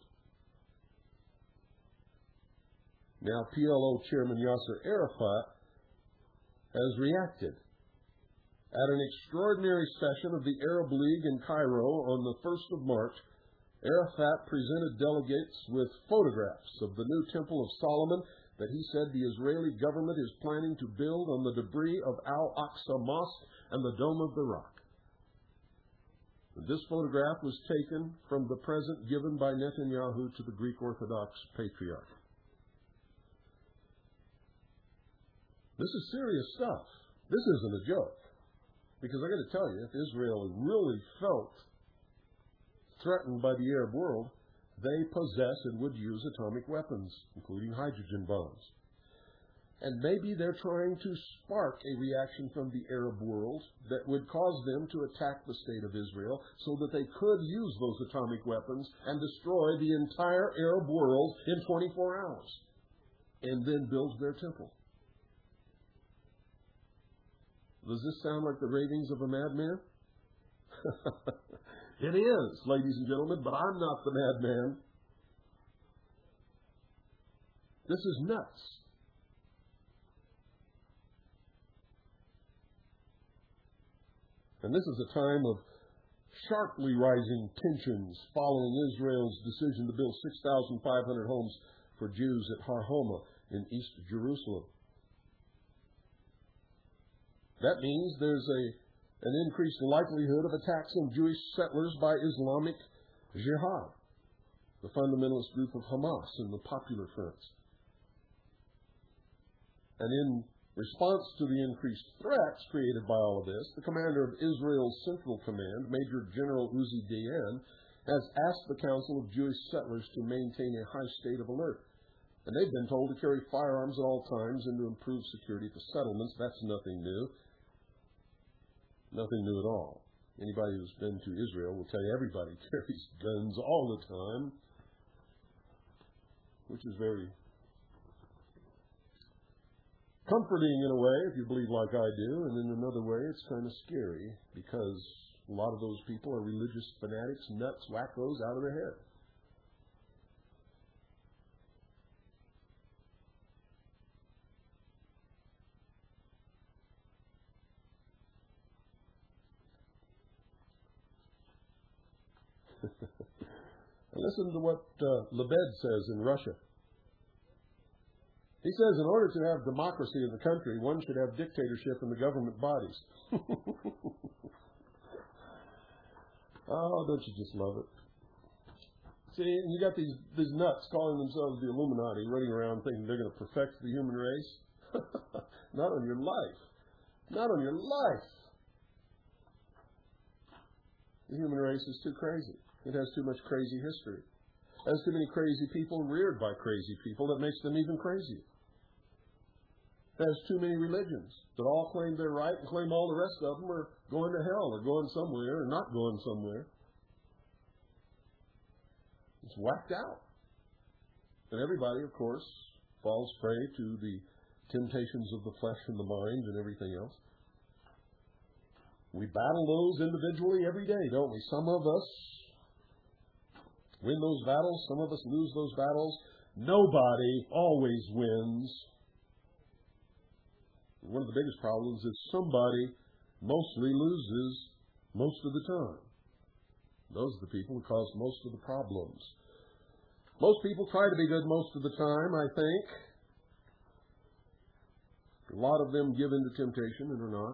Now, PLO Chairman Yasser Arafat has reacted. At an extraordinary session of the Arab League in Cairo on the 1st of March, Arafat presented delegates with photographs of the new Temple of Solomon that he said the Israeli government is planning to build on the debris of Al-Aqsa Mosque and the Dome of the Rock. This photograph was taken from the present given by Netanyahu to the Greek Orthodox Patriarch. This is serious stuff. This isn't a joke. Because I got to tell you, if Israel really felt threatened by the Arab world, they possess and would use atomic weapons, including hydrogen bombs. And maybe they're trying to spark a reaction from the Arab world that would cause them to attack the state of Israel so that they could use those atomic weapons and destroy the entire Arab world in 24 hours and then build their temple. Does this sound like the ravings of a madman? It is, ladies and gentlemen, but I'm not the madman. This is nuts. And this is a time of sharply rising tensions following Israel's decision to build 6,500 homes for Jews at Har Homa in East Jerusalem. That means there's an increased likelihood of attacks on Jewish settlers by Islamic Jihad, the fundamentalist group of Hamas and the Popular Fronts. And in response to the increased threats created by all of this, the commander of Israel's Central Command, Major General Uzi Dayan, has asked the Council of Jewish Settlers to maintain a high state of alert And they've been told to carry firearms at all times and to improve security for settlements. That's nothing new. Nothing new at all. Anybody who's been to Israel will tell you everybody carries guns all the time, which is very comforting in a way, if you believe like I do, and in another way it's kind of scary because a lot of those people are religious fanatics, nuts, wackos out of their head. Listen to what Lebed says in Russia. He says in order to have democracy in the country, one should have dictatorship in the government bodies. Oh, don't you just love it? See, you got these nuts calling themselves the Illuminati running around thinking they're going to perfect the human race. Not on your life. Not on your life. The human race is too crazy. It has too much crazy history. It has too many crazy people reared by crazy people that makes them even crazier. It has too many religions that all claim they're right and claim all the rest of them are going to hell or going somewhere or not going somewhere. It's whacked out. And everybody, of course, falls prey to the temptations of the flesh and the mind and everything else. We battle those individually every day, don't we? Some of us win those battles. Some of us lose those battles. Nobody always wins. One of the biggest problems is somebody mostly loses most of the time. Those are the people who cause most of the problems. Most people try to be good most of the time, I think. A lot of them give in to temptation and are not.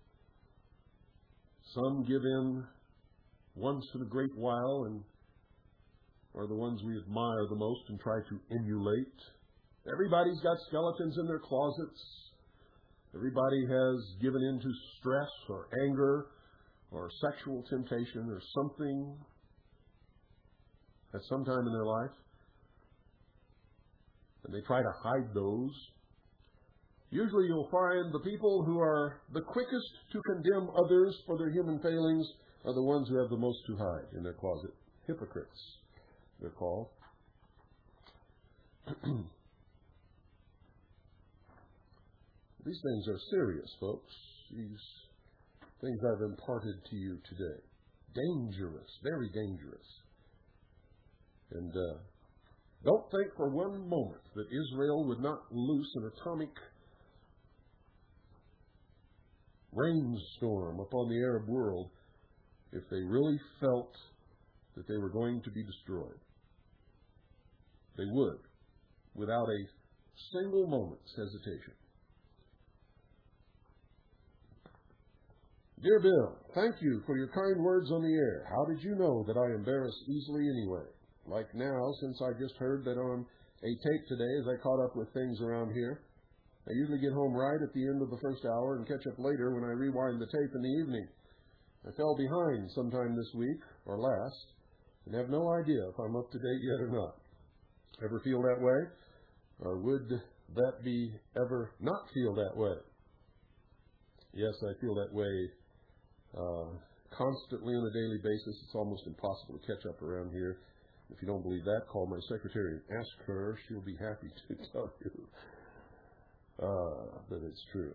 Some give in once in a great while and are the ones we admire the most and try to emulate. Everybody's got skeletons in their closets. Everybody has given in to stress or anger or sexual temptation or something at some time in their life. And they try to hide those. Usually you'll find the people who are the quickest to condemn others for their human failings are the ones who have the most to hide in their closet. Hypocrites, they're called. These things are serious, folks. These things I've imparted to you today. Dangerous, very dangerous. And don't think for one moment that Israel would not loose an atomic rainstorm upon the Arab world if they really felt that they were going to be destroyed. They would, without a single moment's hesitation. Dear Bill, thank you for your kind words on the air. How did you know that I embarrass easily anyway? Like now, since I just heard that on a tape today as I caught up with things around here. I usually get home right at the end of the first hour and catch up later when I rewind the tape in the evening. I fell behind sometime this week, or last, and have no idea if I'm up to date yet or not. Ever feel that way? Or would that be ever not feel that way? Yes, I feel that way constantly on a daily basis. It's almost impossible to catch up around here. If you don't believe that, call my secretary and ask her. She'll be happy to tell you that it's true.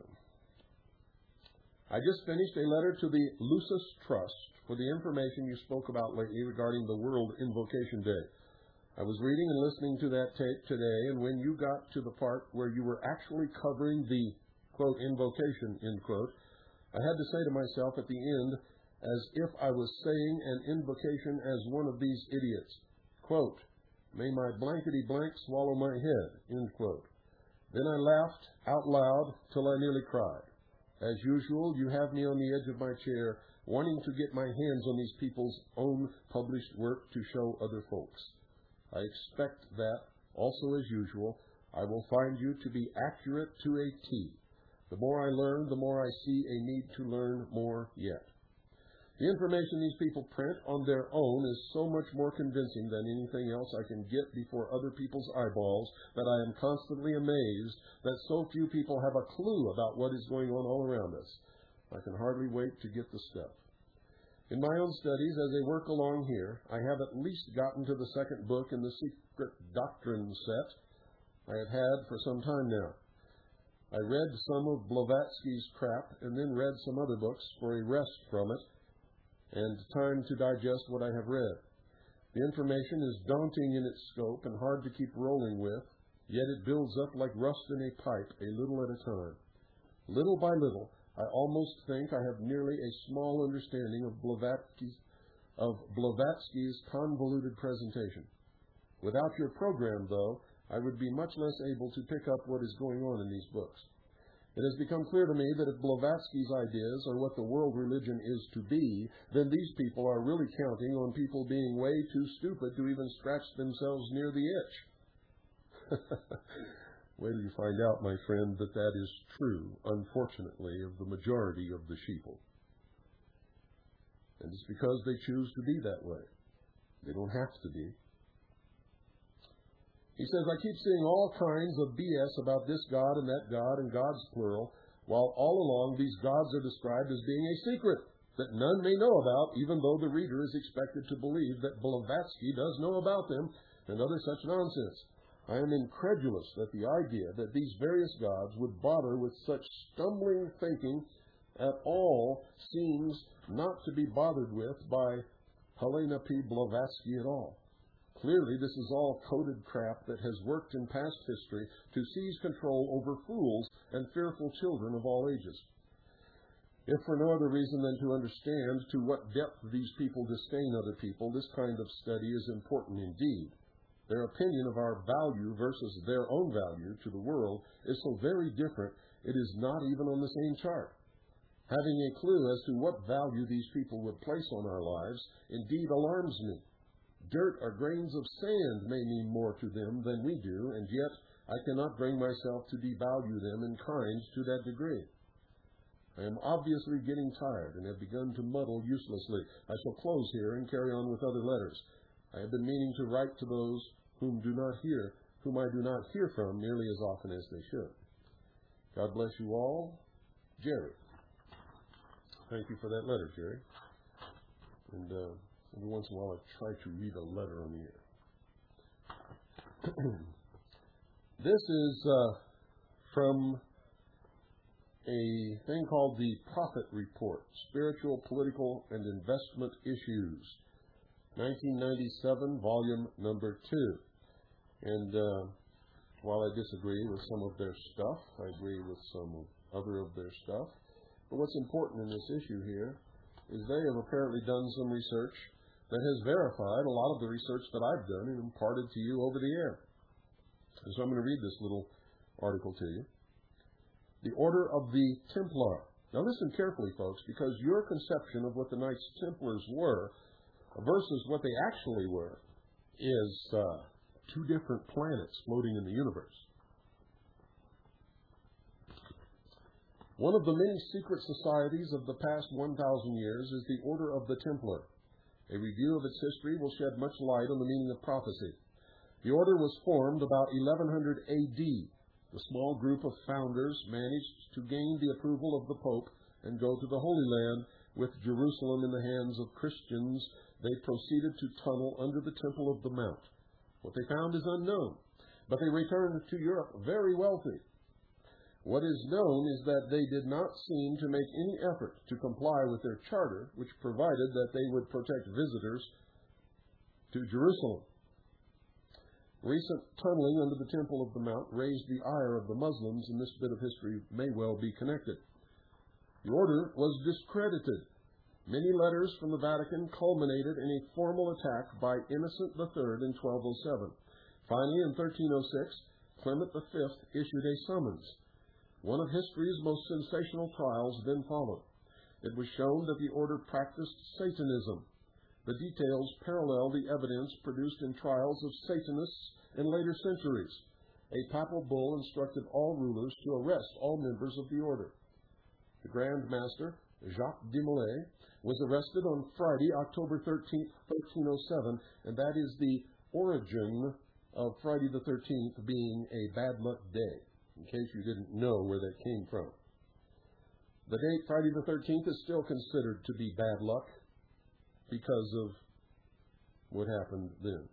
I just finished a letter to the Lucis Trust for the information you spoke about lately regarding the World Invocation Day. I was reading and listening to that tape today, and when you got to the part where you were actually covering the, quote, invocation, end quote, I had to say to myself at the end, as if I was saying an invocation as one of these idiots, quote, may my blankety blank swallow my head, end quote. Then I laughed out loud till I nearly cried. As usual, you have me on the edge of my chair, wanting to get my hands on these people's own published work to show other folks. I expect that, also as usual, I will find you to be accurate to a T. The more I learn, the more I see a need to learn more yet. The information these people print on their own is so much more convincing than anything else I can get before other people's eyeballs that I am constantly amazed that so few people have a clue about what is going on all around us. I can hardly wait to get the stuff. In my own studies, as I work along here, I have at least gotten to the second book in the Secret Doctrine set I have had for some time now. I read some of Blavatsky's crap and then read some other books for a rest from it and time to digest what I have read. The information is daunting in its scope and hard to keep rolling with, yet it builds up like rust in a pipe, a little at a time. Little by little, I almost think I have nearly a small understanding of Blavatsky's convoluted presentation. Without your program, though, I would be much less able to pick up what is going on in these books. It has become clear to me that if Blavatsky's ideas are what the world religion is to be, then these people are really counting on people being way too stupid to even scratch themselves near the itch. Wait till you find out, my friend, that that is true, unfortunately, of the majority of the sheeple. And it's because they choose to be that way. They don't have to be. He says, I keep seeing all kinds of BS about this God and that God and God's plural, while all along these gods are described as being a secret that none may know about, even though the reader is expected to believe that Blavatsky does know about them and other such nonsense. I am incredulous that the idea that these various gods would bother with such stumbling thinking at all seems not to be bothered with by Helena P. Blavatsky at all. Clearly, this is all coded crap that has worked in past history to seize control over fools and fearful children of all ages. If for no other reason than to understand to what depth these people disdain other people, this kind of study is important indeed. Their opinion of our value versus their own value to the world is so very different, it is not even on the same chart. Having a clue as to what value these people would place on our lives indeed alarms me. Dirt or grains of sand may mean more to them than we do, and yet I cannot bring myself to devalue them in kind to that degree. I am obviously getting tired and have begun to muddle uselessly. I shall close here and carry on with other letters. I have been meaning to write to those whom I do not hear from nearly as often as they should. God bless you all. Jerry. Thank you for that letter, Jerry. And every once in a while I try to read a letter on the air. This is from a thing called the Prophet Report, Spiritual, Political, and Investment Issues, 1997, volume number 2. And while I disagree with some of their stuff, I agree with some other of their stuff. But what's important in this issue here is they have apparently done some research that has verified a lot of the research that I've done and imparted to you over the air. And so I'm going to read this little article to you. The Order of the Templar. Now listen carefully, folks, because your conception of what the Knights Templars were versus what they actually were is two different planets floating in the universe. One of the many secret societies of the past 1,000 years is the Order of the Templar. A review of its history will shed much light on the meaning of prophecy. The order was formed about 1100 A.D. The small group of founders managed to gain the approval of the Pope and go to the Holy Land. With Jerusalem in the hands of Christians, they proceeded to tunnel under the Temple of the Mount. What they found is unknown, but they returned to Europe very wealthy. What is known is that they did not seem to make any effort to comply with their charter, which provided that they would protect visitors to Jerusalem. Recent tunneling under the Temple of the Mount raised the ire of the Muslims, and this bit of history may well be connected. The order was discredited. Many letters from the Vatican culminated in a formal attack by Innocent III in 1207. Finally, in 1306, Clement V issued a summons. One of history's most sensational trials then followed. It was shown that the order practiced Satanism. The details parallel the evidence produced in trials of Satanists in later centuries. A papal bull instructed all rulers to arrest all members of the order. The Grand Master, Jacques de Molay, was arrested on Friday, October 13th, 1307, and that is the origin of Friday the 13th being a bad luck day, in case you didn't know where that came from. The date Friday the 13th is still considered to be bad luck because of what happened then.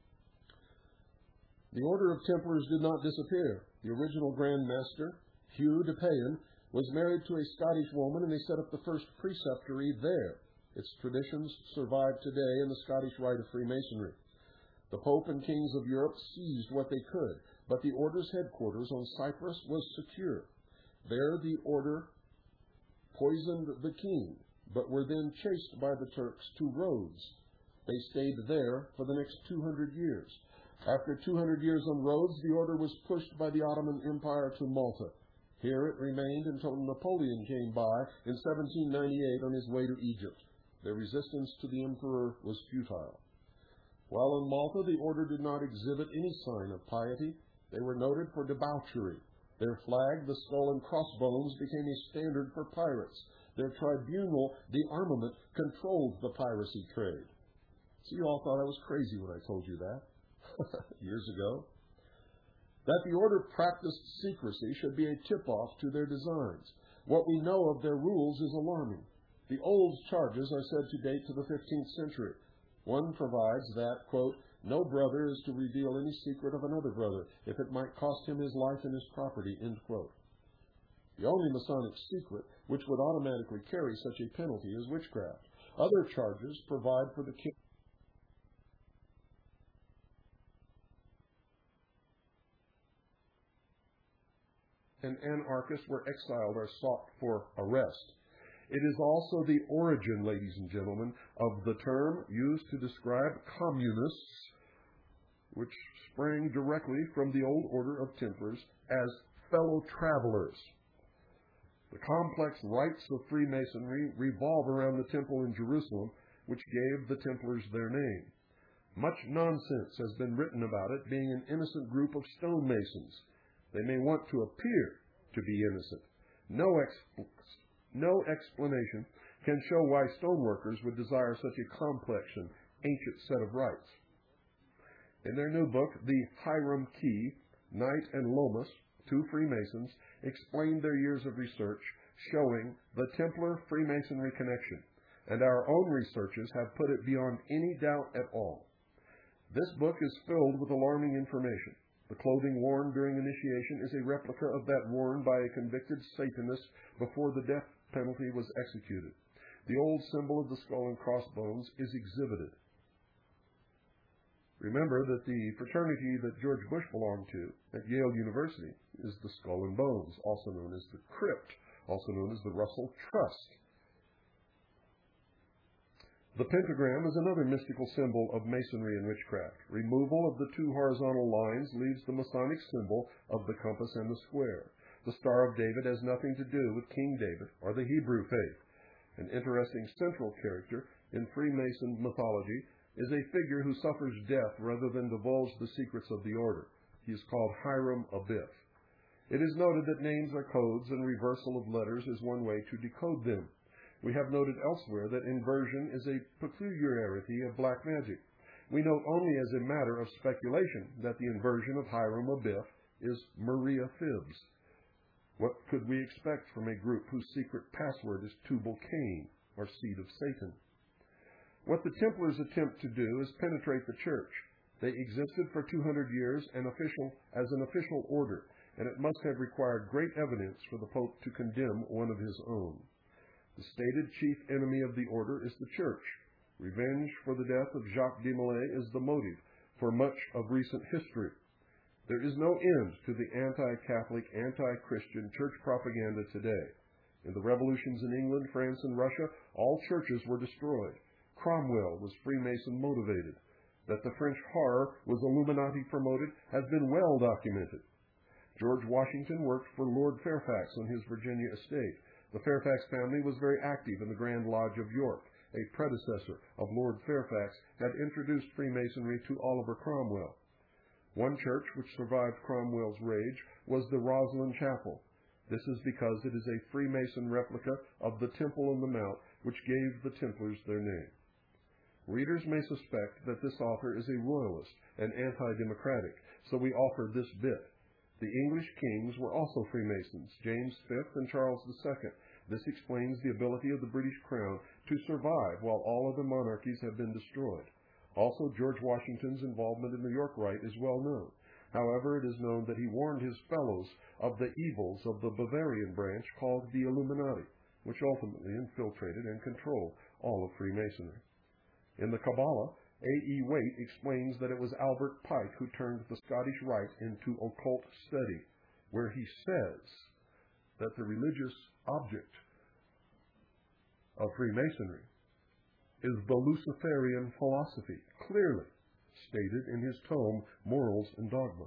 The Order of Templars did not disappear. The original Grand Master, Hugh de Payen, was married to a Scottish woman, and they set up the first preceptory there. Its traditions survive today in the Scottish Rite of Freemasonry. The Pope and kings of Europe seized what they could, but the Order's headquarters on Cyprus was secure. There the Order poisoned the king, but were then chased by the Turks to Rhodes. They stayed there for the next 200 years. After 200 years on Rhodes, the Order was pushed by the Ottoman Empire to Malta. Here it remained until Napoleon came by in 1798 on his way to Egypt. Their resistance to the emperor was futile. While on Malta, the Order did not exhibit any sign of piety. They were noted for debauchery. Their flag, the skull and crossbones, became a standard for pirates. Their tribunal, the armament, controlled the piracy trade. So you all thought I was crazy when I told you that years ago. That the Order practiced secrecy should be a tip-off to their designs. What we know of their rules is alarming. The old charges are said to date to the 15th century. One provides that, quote, no brother is to reveal any secret of another brother, if it might cost him his life and his property, end quote. The only Masonic secret which would automatically carry such a penalty is witchcraft. Other charges provide for the king. And anarchists were exiled or sought for arrest. It is also the origin, ladies and gentlemen, of the term used to describe communists, which sprang directly from the old Order of Templars as fellow travelers. The complex rites of Freemasonry revolve around the temple in Jerusalem, which gave the Templars their name. Much nonsense has been written about it being an innocent group of stonemasons. They may want to appear to be innocent. No explanation can show why stoneworkers would desire such a complex and ancient set of rites. In their new book, The Hiram Key, Knight and Lomas, two Freemasons, explained their years of research showing the Templar-Freemasonry connection, and our own researches have put it beyond any doubt at all. This book is filled with alarming information. The clothing worn during initiation is a replica of that worn by a convicted Satanist before the death penalty was executed. The old symbol of the skull and crossbones is exhibited. Remember that the fraternity that George Bush belonged to at Yale University is the Skull and Bones, also known as the Crypt, also known as the Russell Trust. The pentagram is another mystical symbol of Masonry and witchcraft. Removal of the two horizontal lines leaves the Masonic symbol of the compass and the square. The Star of David has nothing to do with King David or the Hebrew faith. An interesting central character in Freemason mythology is a figure who suffers death rather than divulge the secrets of the order. He is called Hiram Abiff. It is noted that names are codes and reversal of letters is one way to decode them. We have noted elsewhere that inversion is a peculiarity of black magic. We note only as a matter of speculation that the inversion of Hiram Abiff is Maria Phibbs. What could we expect from a group whose secret password is Tubal Cain, or seed of Satan? What the Templars attempt to do is penetrate the church. They existed for 200 years as an official order, and it must have required great evidence for the Pope to condemn one of his own. The stated chief enemy of the order is the church. Revenge for the death of Jacques de Molay is the motive for much of recent history. There is no end to the anti-Catholic, anti-Christian church propaganda today. In the revolutions in England, France, and Russia, all churches were destroyed. Cromwell was Freemason motivated. That the French horror was Illuminati promoted has been well documented. George Washington worked for Lord Fairfax on his Virginia estate. The Fairfax family was very active in the Grand Lodge of York. A predecessor of Lord Fairfax had introduced Freemasonry to Oliver Cromwell. One church which survived Cromwell's rage was the Rosslyn Chapel. This is because it is a Freemason replica of the Temple on the Mount, which gave the Templars their name. Readers may suspect that this author is a royalist and anti-democratic, so we offer this bit. The English kings were also Freemasons, James V and Charles II. This explains the ability of the British Crown to survive while all other monarchies have been destroyed. Also, George Washington's involvement in the York Rite is well known. However, it is known that he warned his fellows of the evils of the Bavarian branch called the Illuminati, which ultimately infiltrated and controlled all of Freemasonry. In the Kabbalah, A.E. Waite explains that it was Albert Pike who turned the Scottish Rite into occult study, where he says that the religious object of Freemasonry is the Luciferian philosophy, clearly stated in his tome, Morals and Dogma.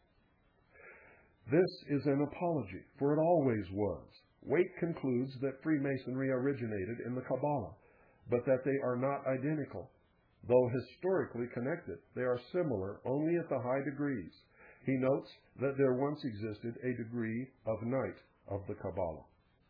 This is an apology, for it always was. Waite concludes that Freemasonry originated in the Kabbalah, but that they are not identical. Though historically connected, they are similar only at the high degrees. He notes that there once existed a degree of Knight of the Kabbalah.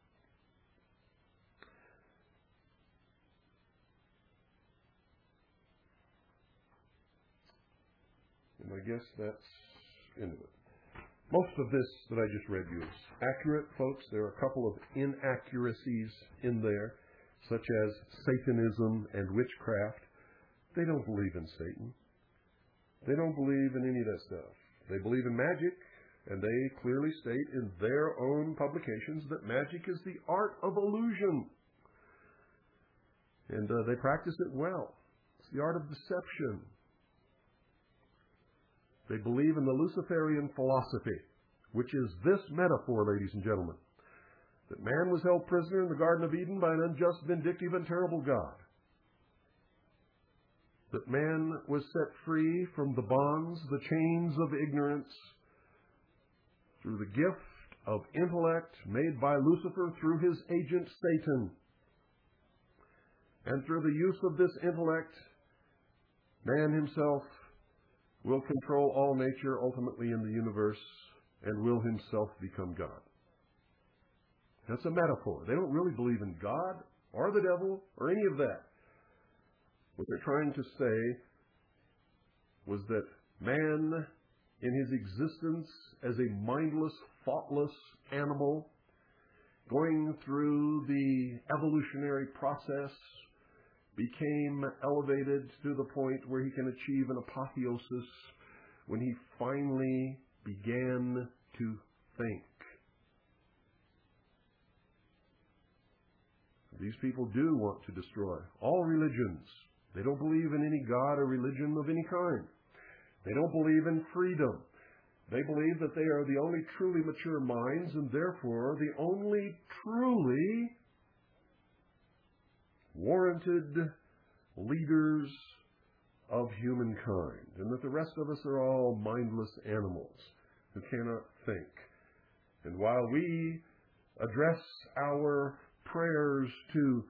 And I guess that's the end of it. Most of this that I just read you is accurate, folks. There are a couple of inaccuracies in there, such as Satanism and witchcraft. They don't believe in Satan. They don't believe in any of that stuff. They believe in magic, and they clearly state in their own publications that magic is the art of illusion. And they practice it well. It's the art of deception. They believe in the Luciferian philosophy, which is this metaphor, ladies and gentlemen, that man was held prisoner in the Garden of Eden by an unjust, vindictive, and terrible God. That man was set free from the bonds, the chains of ignorance, through the gift of intellect made by Lucifer through his agent Satan. And through the use of this intellect, man himself will control all nature ultimately in the universe and will himself become God. That's a metaphor. They don't really believe in God or the devil or any of that. What they're trying to say was that man, in his existence as a mindless, thoughtless animal, going through the evolutionary process, became elevated to the point where he can achieve an apotheosis when he finally began to think. These people do want to destroy all religions. They don't believe in any God or religion of any kind. They don't believe in freedom. They believe that they are the only truly mature minds and therefore the only truly warranted leaders of humankind, and that the rest of us are all mindless animals who cannot think. And while we address our prayers to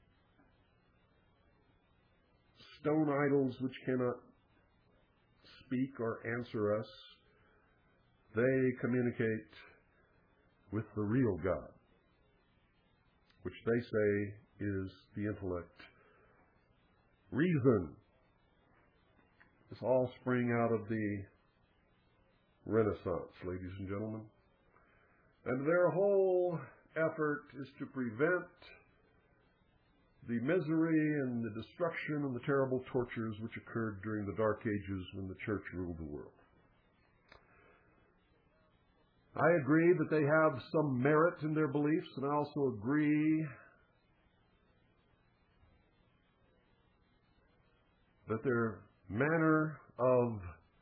stone idols which cannot speak or answer us, they communicate with the real God, which they say is the intellect. Reason. This all sprang out of the Renaissance, ladies and gentlemen. And their whole effort is to prevent the misery and the destruction and the terrible tortures which occurred during the Dark Ages when the church ruled the world. I agree that they have some merit in their beliefs, and I also agree that their manner of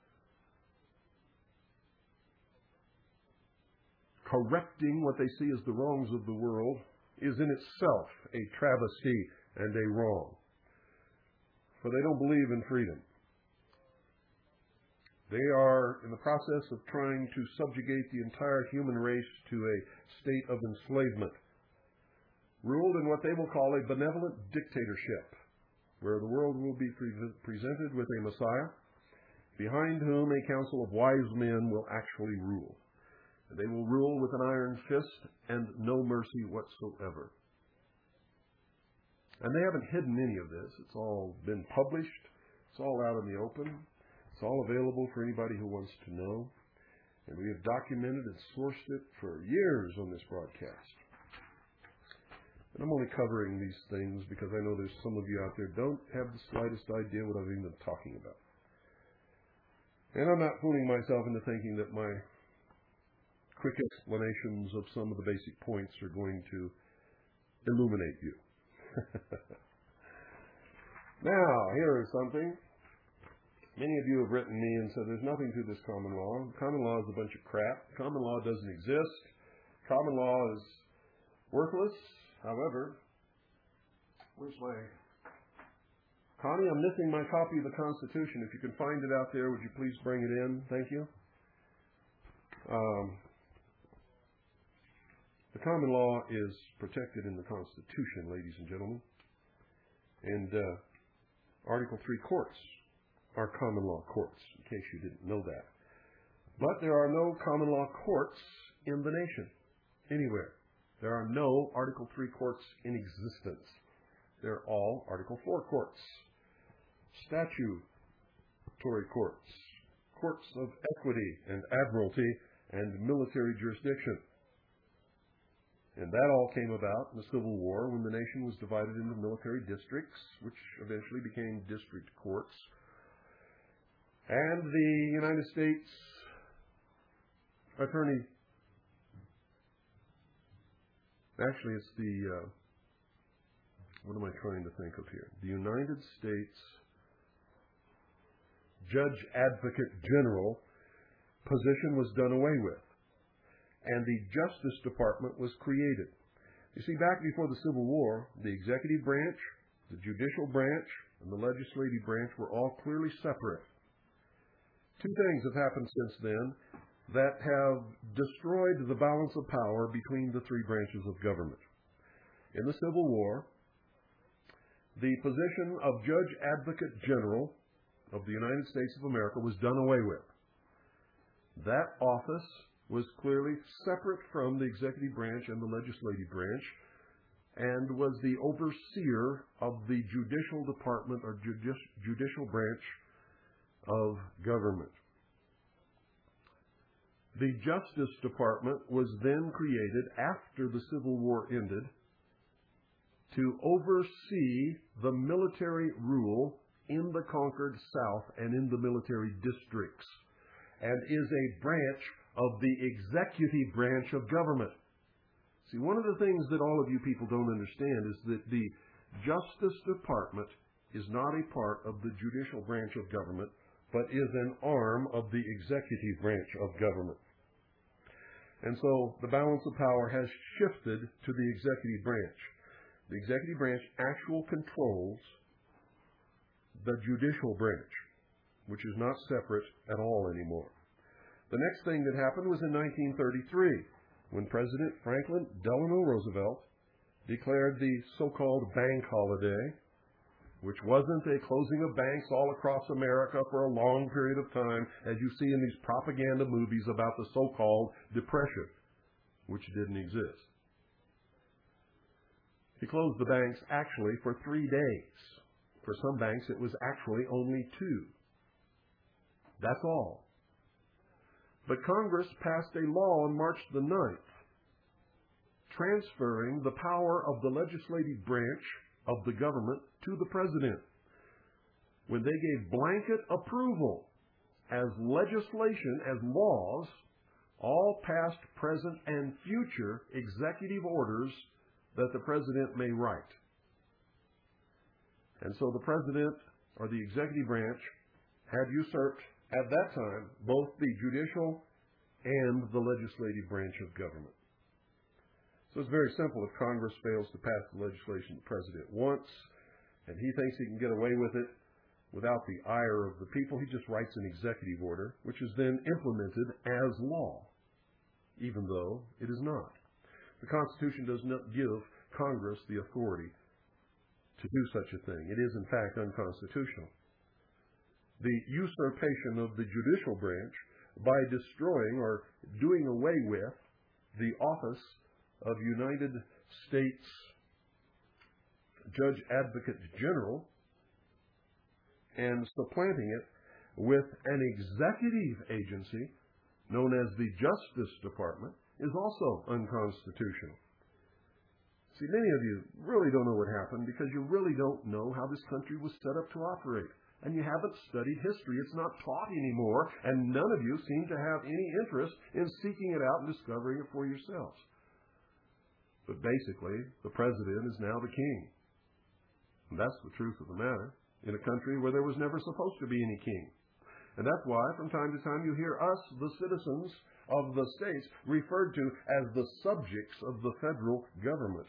correcting what they see as the wrongs of the world is in itself a travesty and a wrong. For they don't believe in freedom. They are in the process of trying to subjugate the entire human race to a state of enslavement, ruled in what they will call a benevolent dictatorship, where the world will be presented with a Messiah, behind whom a council of wise men will actually rule. They will rule with an iron fist and no mercy whatsoever. And they haven't hidden any of this. It's all been published. It's all out in the open. It's all available for anybody who wants to know. And we have documented and sourced it for years on this broadcast. And I'm only covering these things because I know there's some of you out there don't have the slightest idea what I've even been talking about. And I'm not fooling myself into thinking that my quick explanations of some of the basic points are going to illuminate you. Now, here is something. Many of you have written me and said there's nothing to this common law. Common law is a bunch of crap. Common law doesn't exist. Common law is worthless. However, where's my... Connie, I'm missing my copy of the Constitution. If you can find it out there, would you please bring it in? Thank you. The common law is protected in the Constitution, ladies and gentlemen. And Article 3 courts are common law courts, in case you didn't know that. But there are no common law courts in the nation, anywhere. There are no Article 3 courts in existence. They're all Article 4 courts, statutory courts, courts of equity and admiralty, and military jurisdiction. And that all came about in the Civil War when the nation was divided into military districts, which eventually became district courts. And the United States Attorney, actually it's the, what am I trying to think of here? The United States Judge Advocate General position was done away with, and the Justice Department was created. You see, back before the Civil War, the executive branch, the judicial branch, and the legislative branch were all clearly separate. Two things have happened since then that have destroyed the balance of power between the three branches of government. In the Civil War, the position of Judge Advocate General of the United States of America was done away with. That office was clearly separate from the executive branch and the legislative branch, and was the overseer of the judicial department or judicial branch of government. The Justice Department was then created after the Civil War ended to oversee the military rule in the conquered South and in the military districts, and is a branch of the executive branch of government. See, one of the things that all of you people don't understand is that the Justice Department is not a part of the judicial branch of government, but is an arm of the executive branch of government. And so the balance of power has shifted to the executive branch. The executive branch actually controls the judicial branch, which is not separate at all anymore. The next thing that happened was in 1933, when President Franklin Delano Roosevelt declared the so-called bank holiday, which wasn't a closing of banks all across America for a long period of time, as you see in these propaganda movies about the so-called Depression, which didn't exist. He closed the banks actually for 3 days. For some banks, it was actually only 2. That's all. But Congress passed a law on March the 9th, transferring the power of the legislative branch of the government to the president, when they gave blanket approval as legislation, as laws, all past, present, and future executive orders that the president may write. And so the president, or the executive branch, had usurped at that time both the judicial and the legislative branch of government. So it's very simple. If Congress fails to pass the legislation the president wants, and he thinks he can get away with it without the ire of the people, he just writes an executive order, which is then implemented as law, even though it is not. The Constitution does not give Congress the authority to do such a thing. It is, in fact, unconstitutional. The usurpation of the judicial branch by destroying or doing away with the office of United States Judge Advocate General and supplanting it with an executive agency known as the Justice Department is also unconstitutional. See, many of you really don't know what happened because you really don't know how this country was set up to operate. And you haven't studied history. It's not taught anymore, and none of you seem to have any interest in seeking it out and discovering it for yourselves. But basically, the president is now the king. And that's the truth of the matter in a country where there was never supposed to be any king. And that's why, from time to time, you hear us, the citizens of the states, referred to as the subjects of the federal government.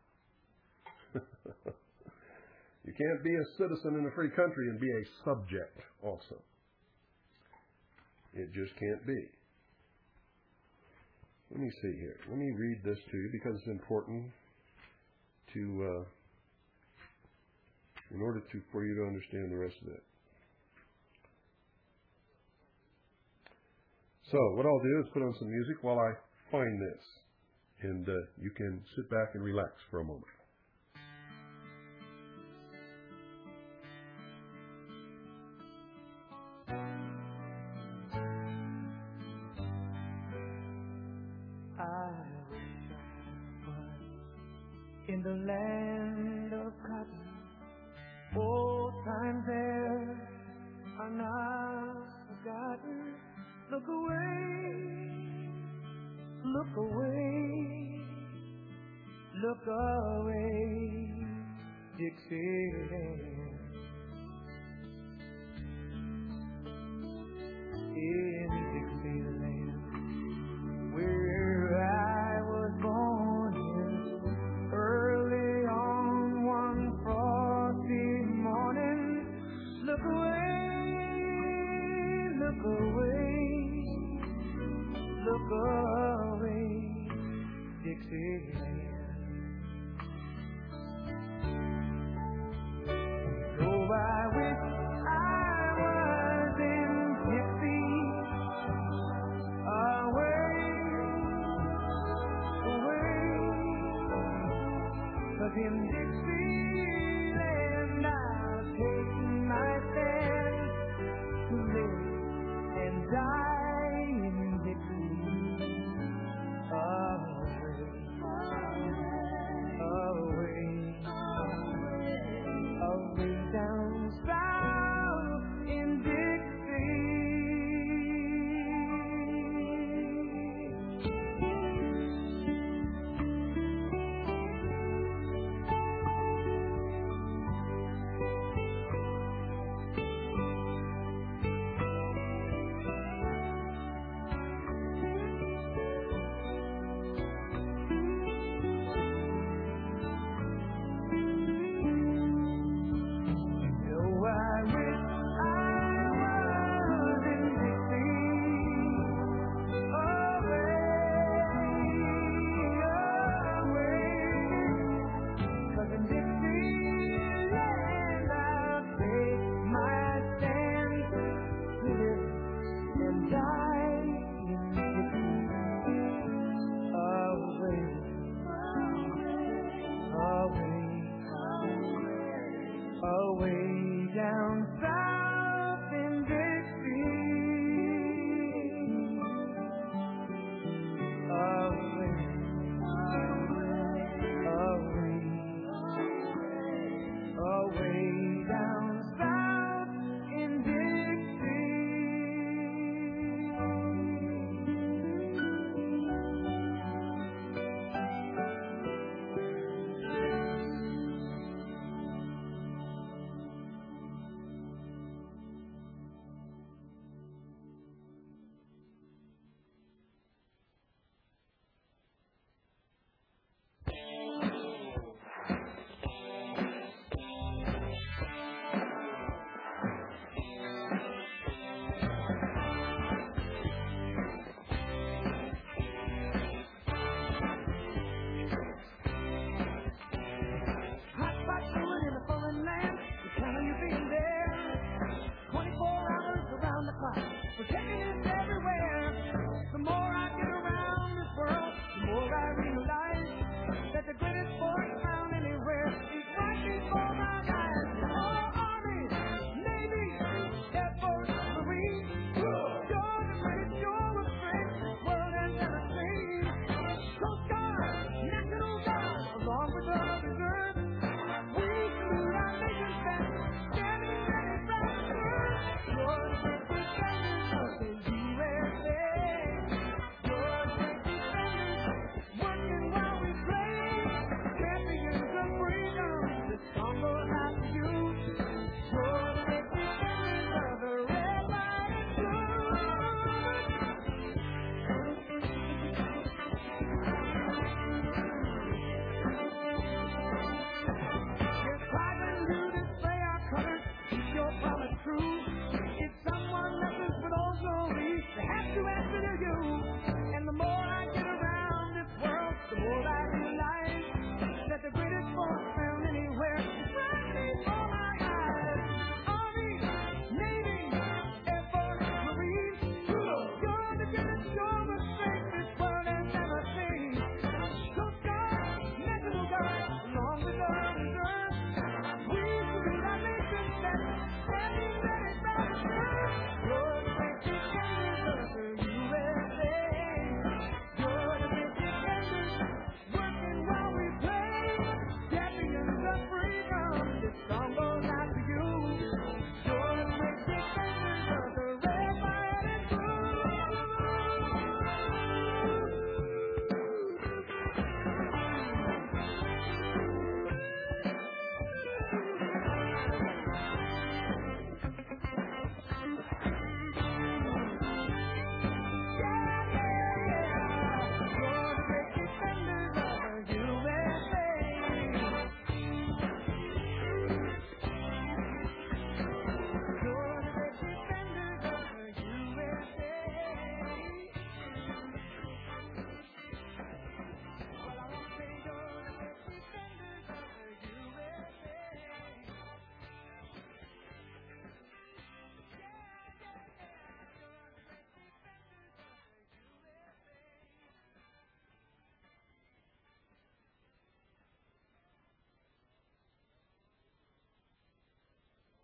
You can't be a citizen in a free country and be a subject also. It just can't be. Let me see here. Let me read this to you because it's important to, in order for you to understand the rest of it. So what I'll do is put on some music while I find this, and you can sit back and relax for a moment. In the land of cotton, old times there are not forgotten. Look away, look away, Dixieland. In Dixieland, where I was born early on one frosty morning. Look away, Dixieland. Oh, I wish I was in Dixie, away, 'cause in Dixieland I'll take my stand to live and die in Dixie. Away down south in Dixie.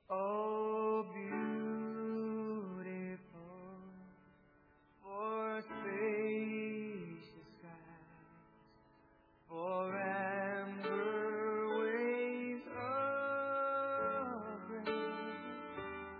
Oh, beautiful for spacious skies, for amber waves of grace,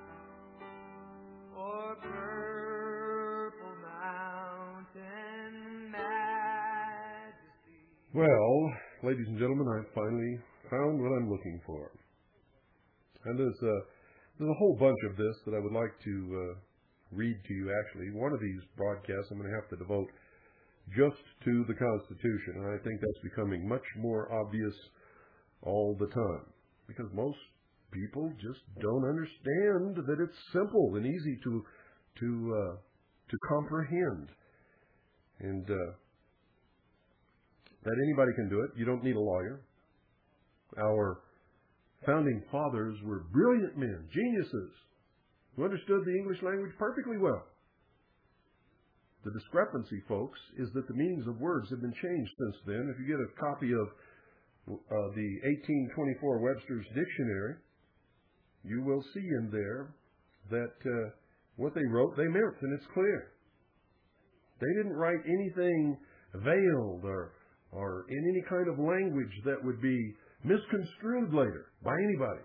for purple mountain majesty. Well, ladies and gentlemen, I've finally found what I'm looking for. And there's a whole bunch of this that I would like to read to you, actually. One of these broadcasts I'm going to have to devote just to the Constitution, and I think that's becoming much more obvious all the time, because most people just don't understand that it's simple and easy to comprehend, and that anybody can do it. You don't need a lawyer. Our founding fathers were brilliant men, geniuses, who understood the English language perfectly well. The discrepancy, folks, is that the meanings of words have been changed since then. If you get a copy of the 1824 Webster's Dictionary, you will see in there that what they wrote, they meant, and it's clear. They didn't write anything veiled or in any kind of language that would be misconstrued later by anybody.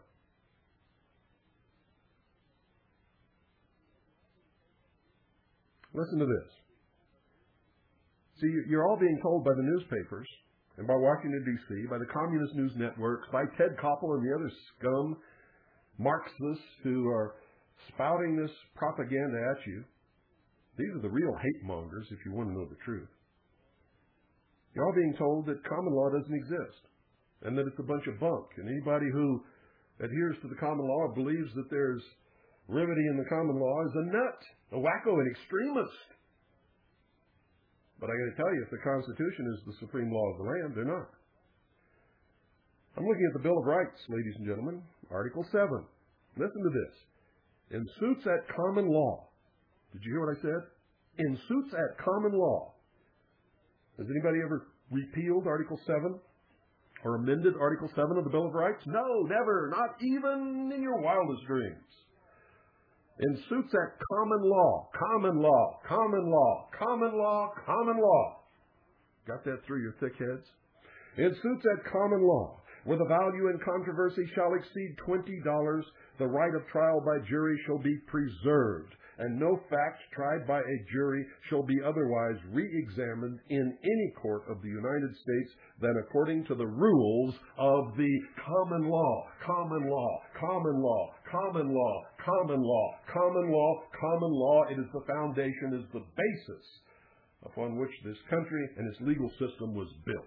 Listen to this. See, you're all being told by the newspapers and by Washington, D.C., by the communist news networks, by Ted Koppel and the other scum Marxists who are spouting this propaganda at you. These are the real hate mongers, if you want to know the truth. You're all being told that common law doesn't exist, and that it's a bunch of bunk. And anybody who adheres to the common law or believes that there's remedy in the common law is a nut, a wacko, an extremist. But I got to tell you, if the Constitution is the supreme law of the land, they're not. I'm looking at the Bill of Rights, ladies and gentlemen, Article 7. Listen to this. In suits at common law. Did you hear what I said? In suits at common law. Has anybody ever repealed Article 7? Or amended Article 7 of the Bill of Rights? No, never. Not even in your wildest dreams. In suits at common law, common law, common law, common law, common law. Got that through your thick heads? In suits at common law, where the value in controversy shall exceed $20, the right of trial by jury shall be preserved, and no fact tried by a jury shall be otherwise re-examined in any court of the United States than according to the rules of the common law, common law, common law, common law, common law, common law, common law. It is the foundation, is the basis upon which this country and its legal system was built.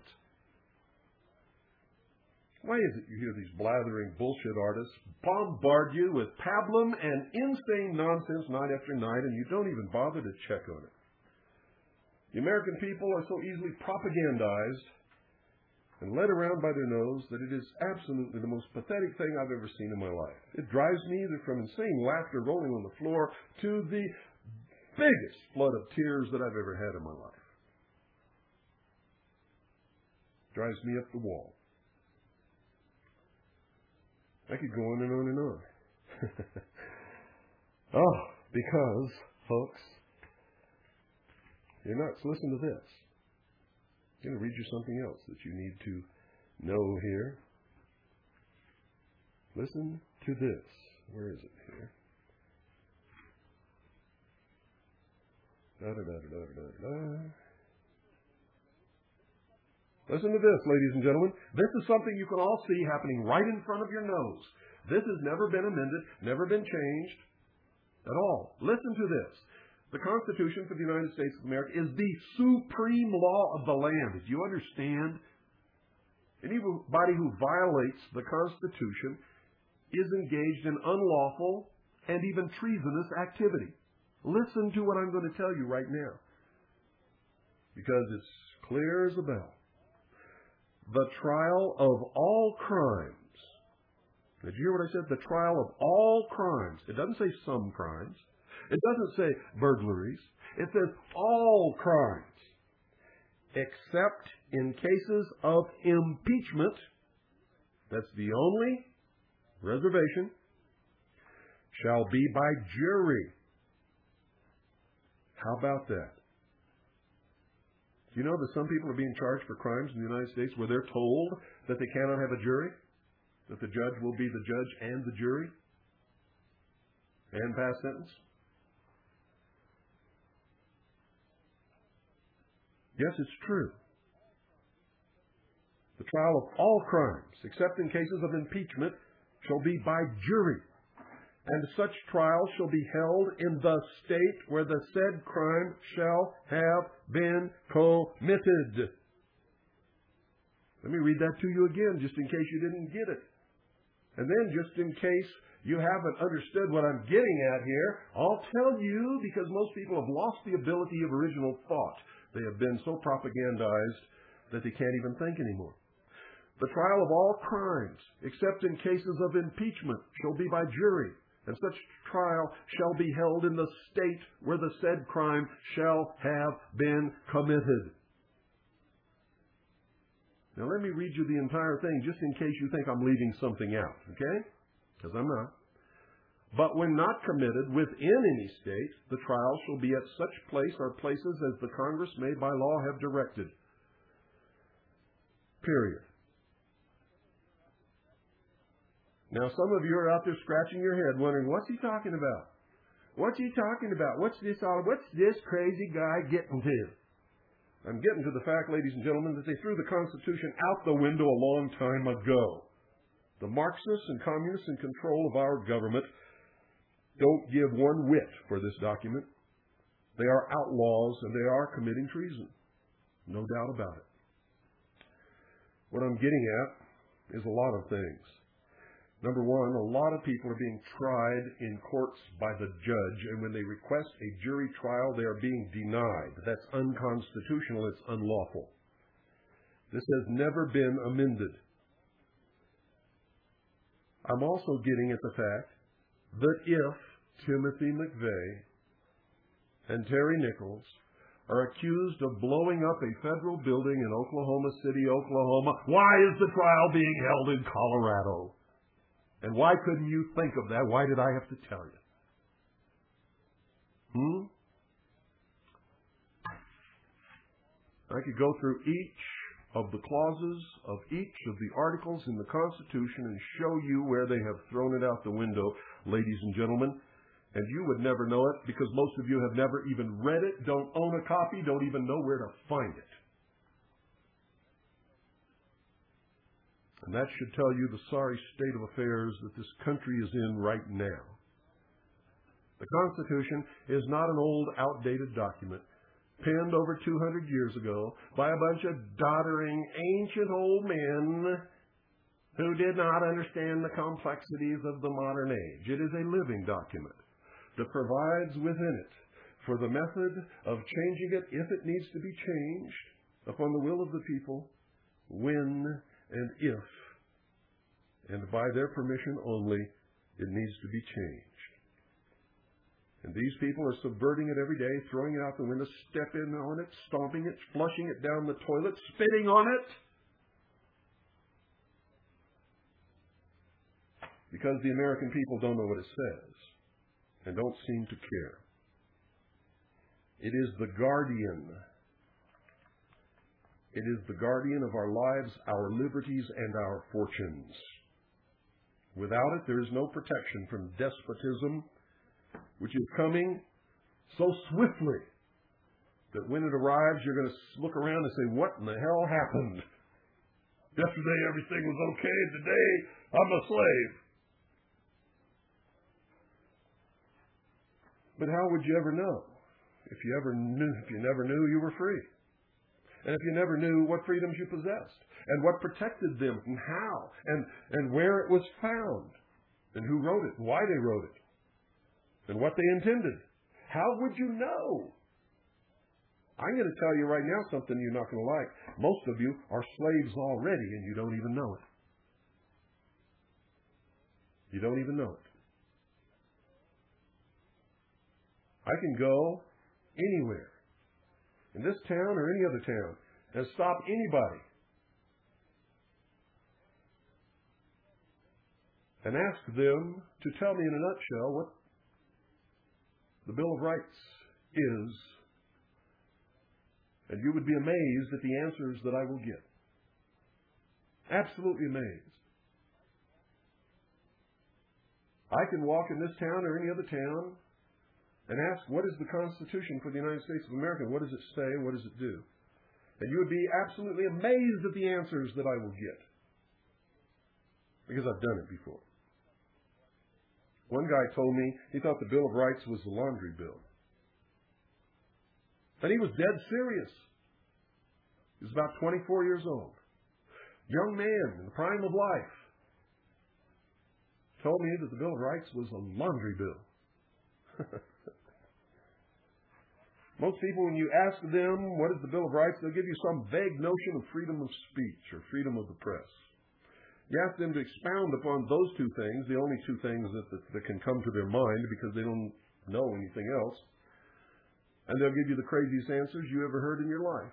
Why is it you hear these blathering bullshit artists bombard you with pablum and insane nonsense night after night, and you don't even bother to check on it? The American people are so easily propagandized and led around by their nose that it is absolutely the most pathetic thing I've ever seen in my life. It drives me either from insane laughter rolling on the floor to the biggest flood of tears that I've ever had in my life. Drives me up the wall. I could go on and on and on. Oh, because, folks, you're nuts. Listen to this. I'm going to read you something else that you need to know here. Listen to this. Where is it here? Listen to this, ladies and gentlemen. This is something you can all see happening right in front of your nose. This has never been amended, never been changed at all. Listen to this. The Constitution for the United States of America is the supreme law of the land. Do you understand? Anybody who violates the Constitution is engaged in unlawful and even treasonous activity. Listen to what I'm going to tell you right now, because it's clear as a bell. The trial of all crimes. Did you hear what I said? The trial of all crimes. It doesn't say some crimes. It doesn't say burglaries. It says all crimes, except in cases of impeachment. That's the only reservation. shall be by jury. How about that? Do you know that some people are being charged for crimes in the United States where they're told that they cannot have a jury? That the judge will be the judge and the jury? And pass sentence? Yes, it's true. The trial of all crimes, except in cases of impeachment, shall be by jury. And such trial shall be held in the state where the said crime shall have been committed. Let me read that to you again, just in case you didn't get it. And then, just in case you haven't understood what I'm getting at here, I'll tell you, because most people have lost the ability of original thought. They have been so propagandized that they can't even think anymore. The trial of all crimes, except in cases of impeachment, shall be by jury. And such trial shall be held in the state where the said crime shall have been committed. Now let me read you the entire thing, just in case you think I'm leaving something out, okay? Because I'm not. But when not committed within any state, the trial shall be at such place or places as the Congress may by law have directed. Period. Now, some of you are out there scratching your head wondering, what's he talking about? What's he talking about? What's this crazy guy getting to? I'm getting to the fact, ladies and gentlemen, that they threw the Constitution out the window a long time ago. The Marxists and communists in control of our government don't give one whit for this document. They are outlaws and they are committing treason. No doubt about it. What I'm getting at is a lot of things. Number one, a lot of people are being tried in courts by the judge, and when they request a jury trial, they are being denied. That's unconstitutional. It's unlawful. This has never been amended. I'm also getting at the fact that if Timothy McVeigh and Terry Nichols are accused of blowing up a federal building in Oklahoma City, Oklahoma, why is the trial being held in Colorado? And why couldn't you think of that? Why did I have to tell you? I could go through each of the clauses of each of the articles in the Constitution and show you where they have thrown it out the window, ladies and gentlemen. And you would never know it because most of you have never even read it, don't own a copy, don't even know where to find it. And that should tell you the sorry state of affairs that this country is in right now. The Constitution is not an old, outdated document penned over 200 years ago by a bunch of doddering, ancient old men who did not understand the complexities of the modern age. It is a living document that provides within it for the method of changing it, if it needs to be changed, upon the will of the people, when and if, and by their permission only, it needs to be changed. And these people are subverting it every day, throwing it out the window, stepping on it, stomping it, flushing it down the toilet, spitting on it. Because the American people don't know what it says and don't seem to care. It is the guardian. It is the guardian of our lives, our liberties, and our fortunes. Without it, there is no protection from despotism, which is coming so swiftly that when it arrives, you're going to look around and say, what in the hell happened? Yesterday everything was okay. Today I'm a slave. But how would you ever know? If you never knew you were free. And if you never knew what freedoms you possessed, and what protected them, and how, and where it was found, and who wrote it, and why they wrote it, and what they intended, how would you know? I'm going to tell you right now something you're not going to like. Most of you are slaves already, and you don't even know it. You don't even know it. I can go anywhere, in this town or any other town, and stop anybody and ask them to tell me in a nutshell what the Bill of Rights is, and you would be amazed at the answers that I will get. Absolutely amazed. I can walk in this town or any other town and ask, what is the Constitution for the United States of America? What does it say? What does it do? And you would be absolutely amazed at the answers that I will get, because I've done it before. One guy told me he thought the Bill of Rights was the laundry bill. And he was dead serious. He was about 24 years old. Young man in the prime of life. Told me that the Bill of Rights was a laundry bill. Most people, when you ask them what is the Bill of Rights, they'll give you some vague notion of freedom of speech or freedom of the press. You ask them to expound upon those two things, the only two things that can come to their mind because they don't know anything else, and they'll give you the craziest answers you ever heard in your life.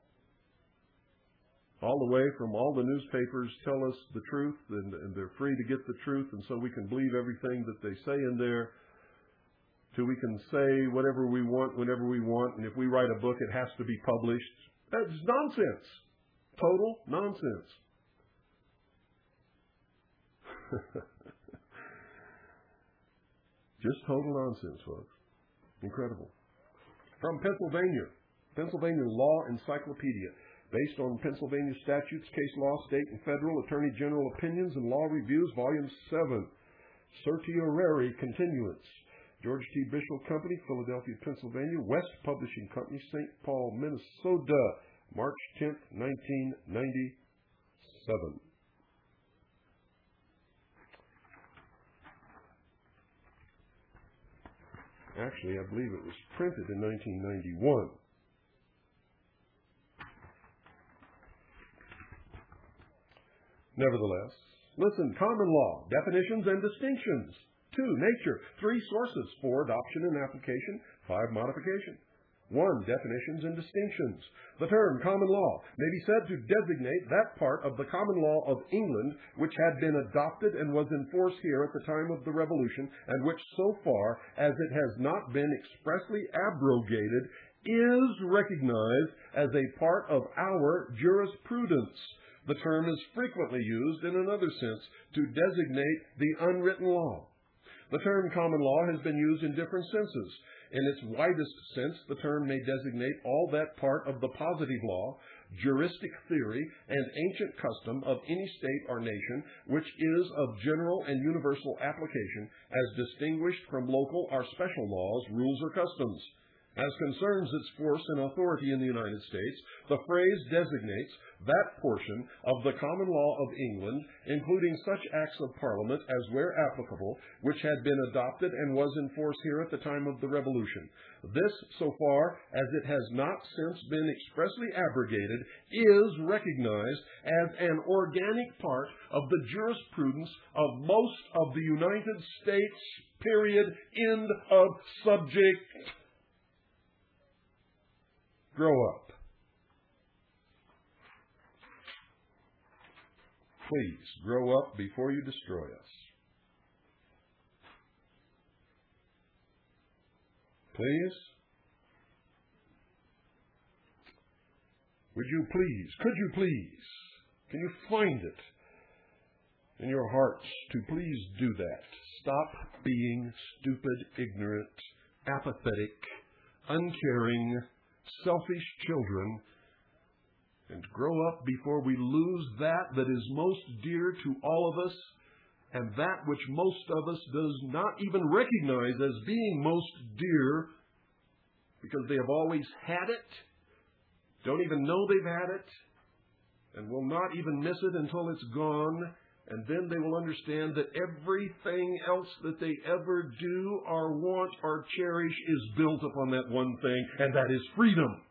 All the way from all the newspapers tell us the truth, and they're free to get the truth, and so we can believe everything that they say in there, till we can say whatever we want, whenever we want, and if we write a book, it has to be published. That's nonsense. Total nonsense. Just total nonsense, folks. Incredible. From Pennsylvania Law Encyclopedia, based on Pennsylvania statutes, case law, state and federal, attorney general opinions, and law reviews, volume 7, certiorari continuance. George T. Bishop Company, Philadelphia, Pennsylvania. West Publishing Company, St. Paul, Minnesota, March 10th, 1997. Actually, I believe it was printed in 1991. Nevertheless, listen, common law, definitions and distinctions. 2, nature. 3, sources. 4, adoption and application. 5, modification. 1, definitions and distinctions. The term common law may be said to designate that part of the common law of England which had been adopted and was in force here at the time of the Revolution, and which so far as it has not been expressly abrogated is recognized as a part of our jurisprudence. The term is frequently used in another sense to designate the unwritten law. The term common law has been used in different senses. In its widest sense, the term may designate all that part of the positive law, juristic theory, and ancient custom of any state or nation which is of general and universal application as distinguished from local or special laws, rules, or customs. As concerns its force and authority in the United States, the phrase designates that portion of the common law of England, including such acts of Parliament as, where applicable, which had been adopted and was in force here at the time of the Revolution. This, so far as it has not since been expressly abrogated, is recognized as an organic part of the jurisprudence of most of the United States, period, end of subject. Grow up. Please, grow up before you destroy us. Please? Would you please, could you please, can you find it in your hearts to please do that? Stop being stupid, ignorant, apathetic, uncaring, selfish children, and grow up before we lose that is most dear to all of us, and that which most of us does not even recognize as being most dear, because they have always had it, don't even know they've had it, and will not even miss it until it's gone. And then they will understand that everything else that they ever do or want or cherish is built upon that one thing, and that is freedom.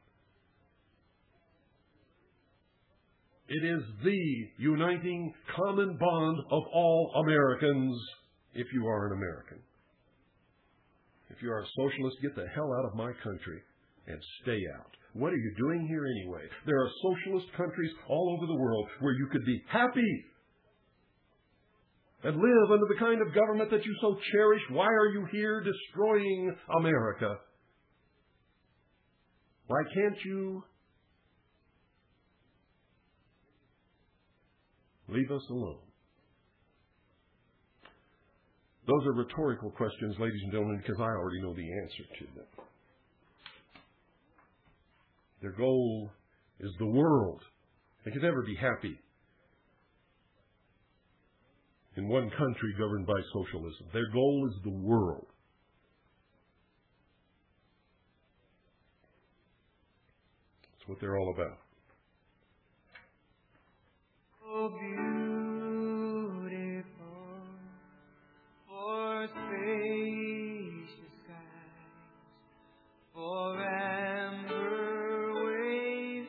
It is the uniting common bond of all Americans, if you are an American. If you are a socialist, get the hell out of my country and stay out. What are you doing here anyway? There are socialist countries all over the world where you could be happy. and live under the kind of government that you so cherish, why are you here destroying America? Why can't you leave us alone? Those are rhetorical questions, ladies and gentlemen, because I already know the answer to them. Their goal is the world. They can never be happy in one country governed by socialism. Their goal is the world. That's what they're all about. So beautiful for spacious skies, for amber waves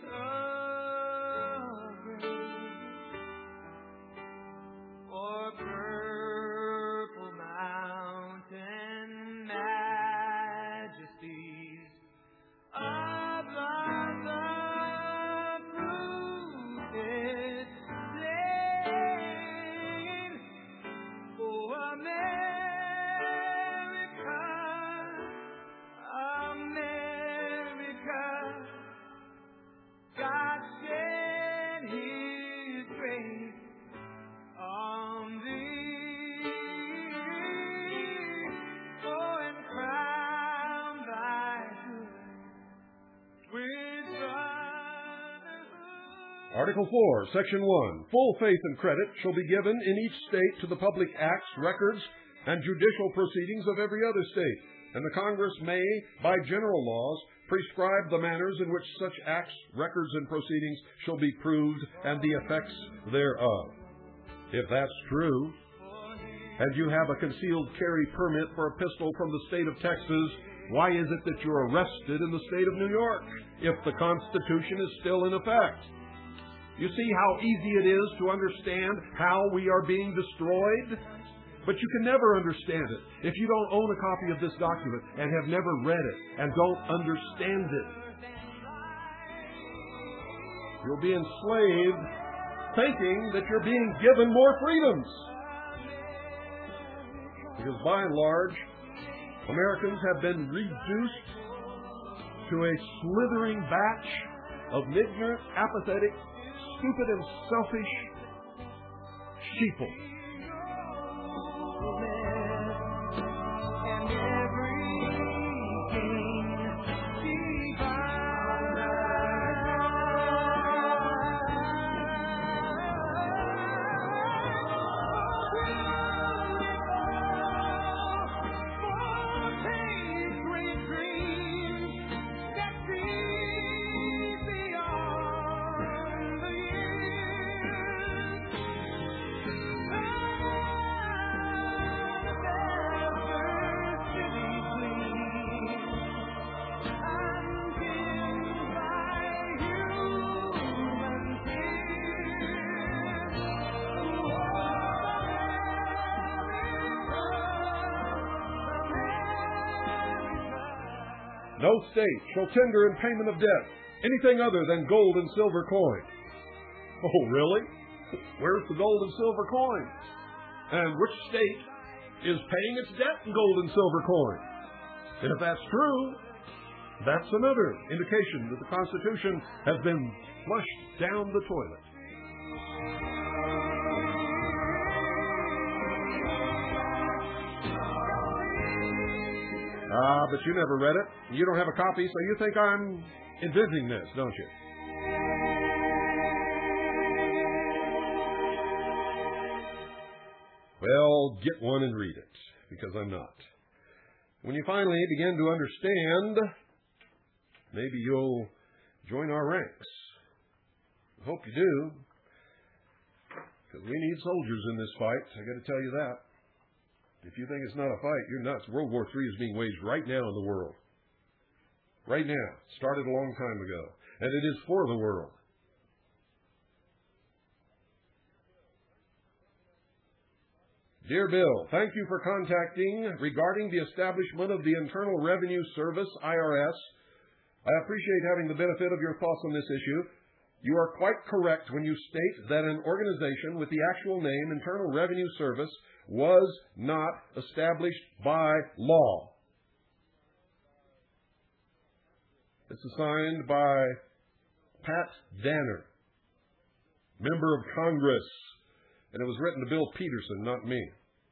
of grace, for purple mountain majesties of the fruited plain. Oh, America, America, God shed His grace on thee. Oh, and crown thy good with brotherhood. Article 4, Section 1. Full faith and credit shall be given in each state to the public acts, records, and judicial proceedings of every other state, and the Congress may, by general laws, prescribe the manners in which such acts, records, and proceedings shall be proved, and the effects thereof. If that's true, and you have a concealed carry permit for a pistol from the state of Texas, why is it that you're arrested in the state of New York if the Constitution is still in effect? You see how easy it is to understand how we are being destroyed? But you can never understand it if you don't own a copy of this document and have never read it and don't understand it. You'll be enslaved thinking that you're being given more freedoms. Because by and large, Americans have been reduced to a slithering batch of ignorant, apathetic, stupid, and selfish sheeple. And everything No state shall tender in payment of debt anything other than gold and silver coin. Oh, really? Where's the gold and silver coin? And which state is paying its debt in gold and silver coin? And if that's true, that's another indication that the Constitution has been flushed down the toilet. But you never read it. You don't have a copy, so you think I'm inventing this, don't you? Well, get one and read it, because I'm not. When you finally begin to understand, maybe you'll join our ranks. I hope you do, because we need soldiers in this fight. I got to tell you that. If you think it's not a fight, you're nuts. World War III is being waged right now in the world. Right now. Started a long time ago. And it is for the world. Dear Bill, thank you for contacting regarding the establishment of the Internal Revenue Service, IRS. I appreciate having the benefit of your thoughts on this issue. You are quite correct when you state that an organization with the actual name Internal Revenue Service was not established by law. It's assigned by Pat Danner, member of Congress, and it was written to Bill Peterson, not me.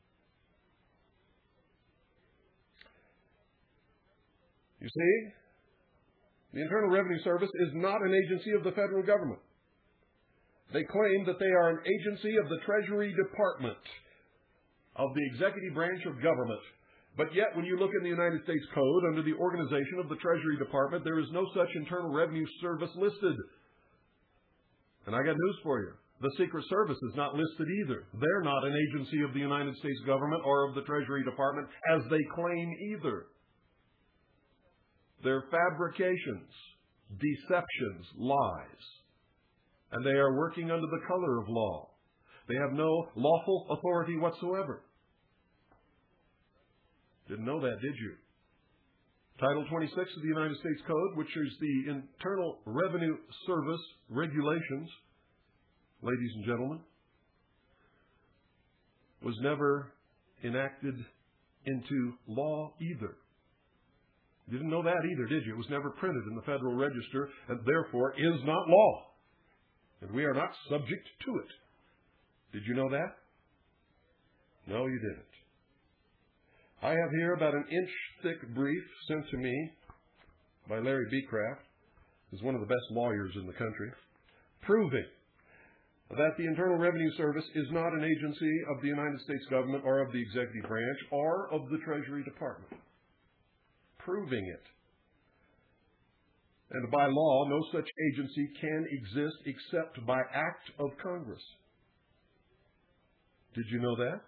You see, the Internal Revenue Service is not an agency of the federal government. They claim that they are an agency of the Treasury Department, of the executive branch of government. But yet, when you look in the United States Code, under the organization of the Treasury Department, there is no such Internal Revenue Service listed. And I got news for you. The Secret Service is not listed either. They're not an agency of the United States government or of the Treasury Department, as they claim either. They're fabrications, deceptions, lies. And they are working under the color of law. They have no lawful authority whatsoever. Didn't know that, did you? Title 26 of the United States Code, which is the Internal Revenue Service regulations, ladies and gentlemen, was never enacted into law either. You didn't know that either, did you? It was never printed in the Federal Register and therefore is not law. And we are not subject to it. Did you know that? No, you didn't. I have here about an inch-thick brief sent to me by Larry Becraft, who's one of the best lawyers in the country, proving that the Internal Revenue Service is not an agency of the United States government or of the executive branch or of the Treasury Department. Proving it. And by law, no such agency can exist except by act of Congress. Did you know that?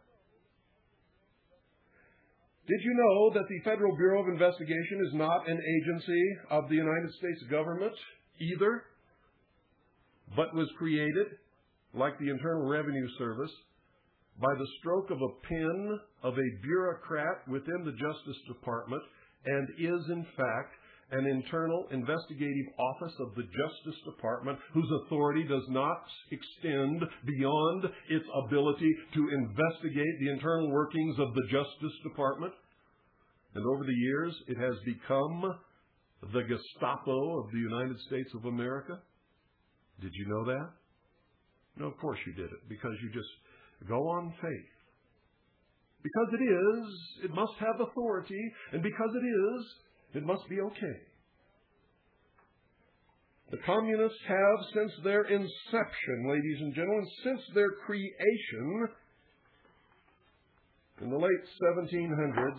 Did you know that the Federal Bureau of Investigation is not an agency of the United States government either, but was created, like the Internal Revenue Service, by the stroke of a pen of a bureaucrat within the Justice Department, and is, in fact, an internal investigative office of the Justice Department whose authority does not extend beyond its ability to investigate the internal workings of the Justice Department. And over the years, it has become the Gestapo of the United States of America. Did you know that? No, of course you didn't, because you just go on faith. Because it is, it must have authority, and because it is, it must be okay. The communists have, since their inception, ladies and gentlemen, since their creation in the late 1700s,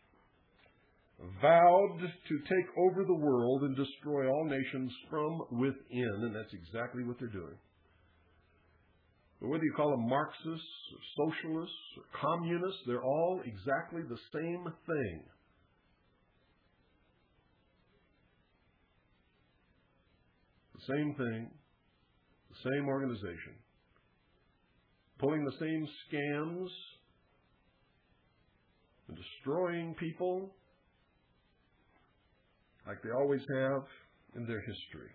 vowed to take over the world and destroy all nations from within, and that's exactly what they're doing. But whether you call them Marxists, or socialists, or communists, they're all exactly the same thing. The same thing, the same organization, pulling the same scams and destroying people like they always have in their history.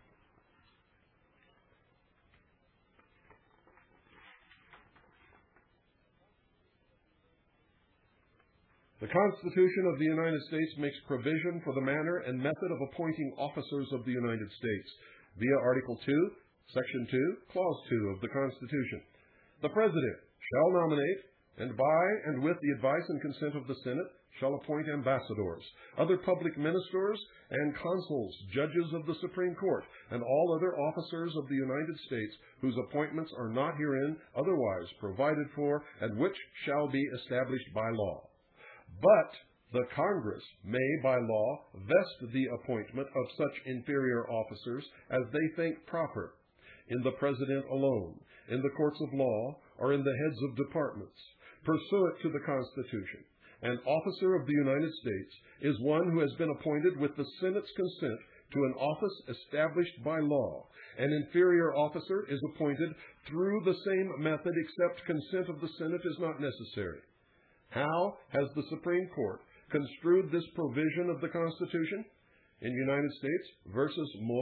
The Constitution of the United States makes provision for the manner and method of appointing officers of the United States via Article 2, Section 2, Clause 2 of the Constitution. The President shall nominate, and by and with the advice and consent of the Senate, shall appoint ambassadors, other public ministers, and consuls, judges of the Supreme Court, and all other officers of the United States whose appointments are not herein otherwise provided for, and which shall be established by law. But the Congress may, by law, vest the appointment of such inferior officers as they think proper, in the President alone, in the courts of law, or in the heads of departments, pursuant to the Constitution. An officer of the United States is one who has been appointed with the Senate's consent to an office established by law. An inferior officer is appointed through the same method, except consent of the Senate is not necessary. How has the Supreme Court construed this provision of the Constitution? In United States versus Mowat,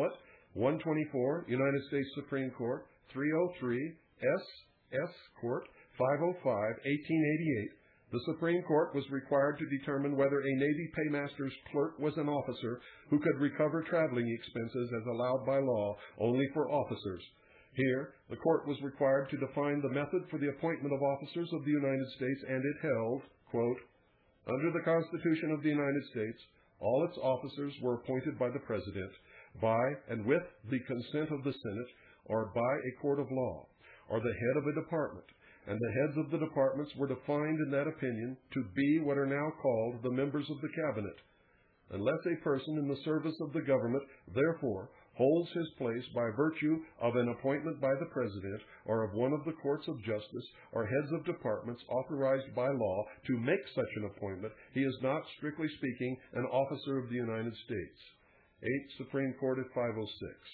124, United States Supreme Court, 303, S.S. Court, 505, 1888, the Supreme Court was required to determine whether a Navy paymaster's clerk was an officer who could recover traveling expenses as allowed by law only for officers. Here, the court was required to define the method for the appointment of officers of the United States, and it held, quote, under the Constitution of the United States, all its officers were appointed by the President, by and with the consent of the Senate, or by a court of law, or the head of a department, and the heads of the departments were defined in that opinion to be what are now called the members of the Cabinet. Unless a person in the service of the government, therefore, holds his place by virtue of an appointment by the President or of one of the courts of justice or heads of departments authorized by law to make such an appointment, he is not, strictly speaking, an officer of the United States. 8 Supreme Court at 506.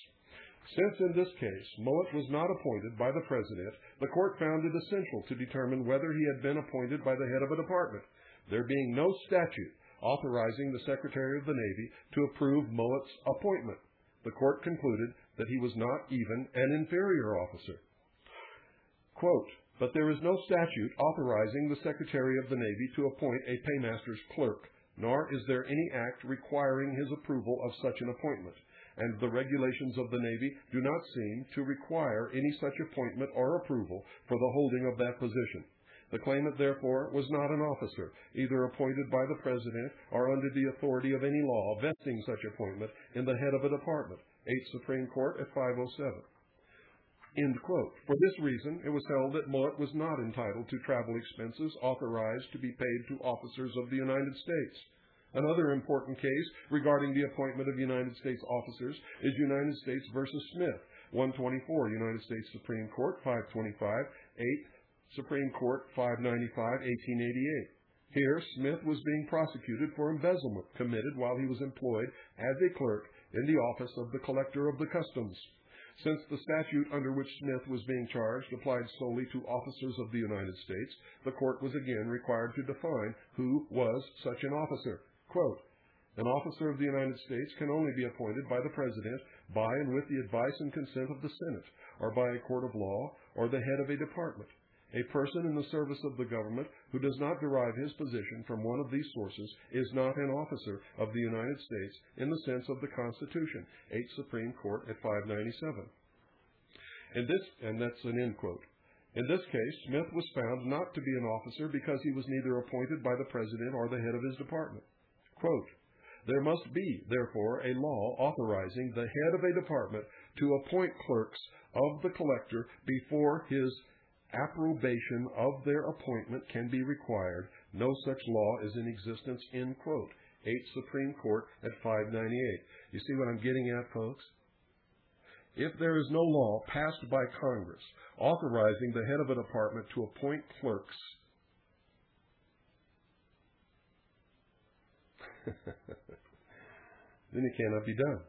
Since in this case Mowat was not appointed by the President, the court found it essential to determine whether he had been appointed by the head of a department, there being no statute authorizing the Secretary of the Navy to approve Mowat's appointment. The court concluded that he was not even an inferior officer. Quote, but there is no statute authorizing the Secretary of the Navy to appoint a paymaster's clerk, nor is there any act requiring his approval of such an appointment, and the regulations of the Navy do not seem to require any such appointment or approval for the holding of that position. The claimant, therefore, was not an officer, either appointed by the President or under the authority of any law vesting such appointment in the head of a department. 8 Supreme Court at 507. End quote. For this reason, it was held that Mowat was not entitled to travel expenses authorized to be paid to officers of the United States. Another important case regarding the appointment of United States officers is United States v. Smith, 124, United States Supreme Court, 525, 8 Supreme Court, 595, 1888. Here, Smith was being prosecuted for embezzlement committed while he was employed as a clerk in the office of the Collector of the Customs. Since the statute under which Smith was being charged applied solely to officers of the United States, the court was again required to define who was such an officer. Quote, an officer of the United States can only be appointed by the President by and with the advice and consent of the Senate, or by a court of law, or the head of a department. A person in the service of the government who does not derive his position from one of these sources is not an officer of the United States in the sense of the Constitution. 8 Supreme Court at 597. And that's an end quote. In this case, Smith was found not to be an officer because he was neither appointed by the President or the head of his department. Quote, there must be, therefore, a law authorizing the head of a department to appoint clerks of the collector before his approbation of their appointment can be required. No such law is in existence, end quote. 8 Supreme Court at 598. You see what I'm getting at, folks? If there is no law passed by Congress authorizing the head of a department to appoint clerks, then it cannot be done.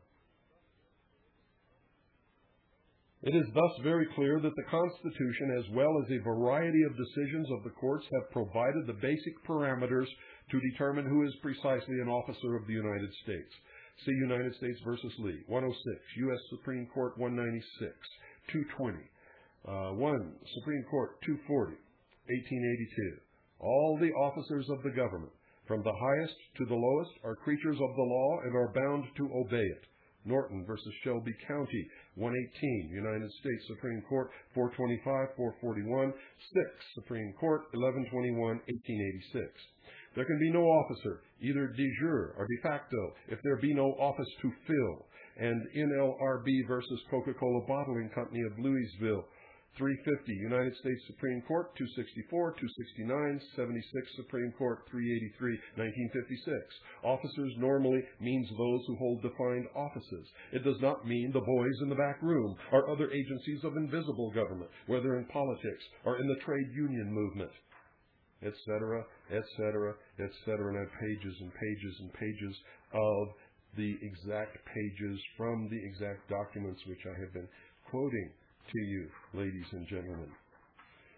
It is thus very clear that the Constitution, as well as a variety of decisions of the courts, have provided the basic parameters to determine who is precisely an officer of the United States. See United States v. Lee, 106, U.S. Supreme Court 196, 220, 1 Supreme Court 240, 1882. All the officers of the government, from the highest to the lowest, are creatures of the law and are bound to obey it. Norton v. Shelby County, 118, United States Supreme Court, 425, 441, 6 Supreme Court, 1121, 1886. There can be no officer, either de jure or de facto, if there be no office to fill. And NLRB versus Coca-Cola Bottling Company of Louisville, 350, United States Supreme Court, 264, 269, 76 Supreme Court, 383, 1956. Officers normally means those who hold defined offices. It does not mean the boys in the back room or other agencies of invisible government, whether in politics or in the trade union movement, etc., etc., etc. And I have pages and pages and pages of the exact pages from the exact documents which I have been quoting to you, ladies and gentlemen.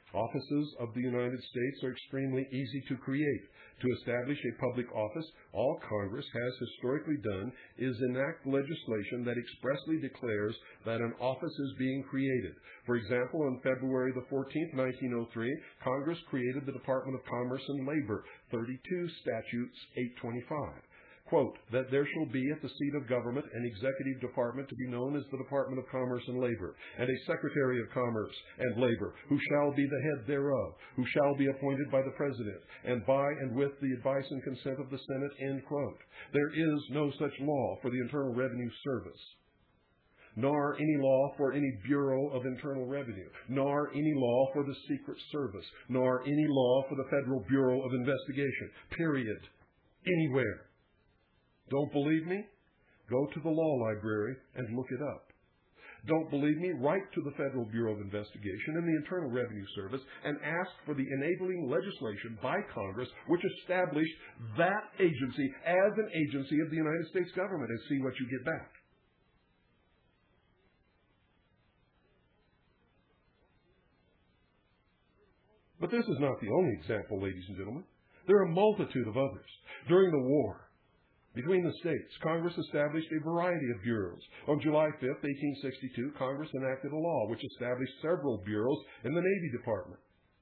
Offices of the United States are extremely easy to create. To establish a public office, all Congress has historically done is enact legislation that expressly declares that an office is being created. For example, on February the 14th, 1903, Congress created the Department of Commerce and Labor, 32 Statutes 825. Quote, that there shall be at the seat of government an executive department to be known as the Department of Commerce and Labor, and a Secretary of Commerce and Labor, who shall be the head thereof, who shall be appointed by the President, and by and with the advice and consent of the Senate, end quote. There is no such law for the Internal Revenue Service, nor any law for any Bureau of Internal Revenue, nor any law for the Secret Service, nor any law for the Federal Bureau of Investigation, period, anywhere. Don't believe me? Go to the law library and look it up. Don't believe me? Write to the Federal Bureau of Investigation and the Internal Revenue Service and ask for the enabling legislation by Congress which established that agency as an agency of the United States government, and see what you get back. But this is not the only example, ladies and gentlemen. There are a multitude of others. During the war between the states, Congress established a variety of bureaus. On July 5th, 1862, Congress enacted a law which established several bureaus in the Navy Department.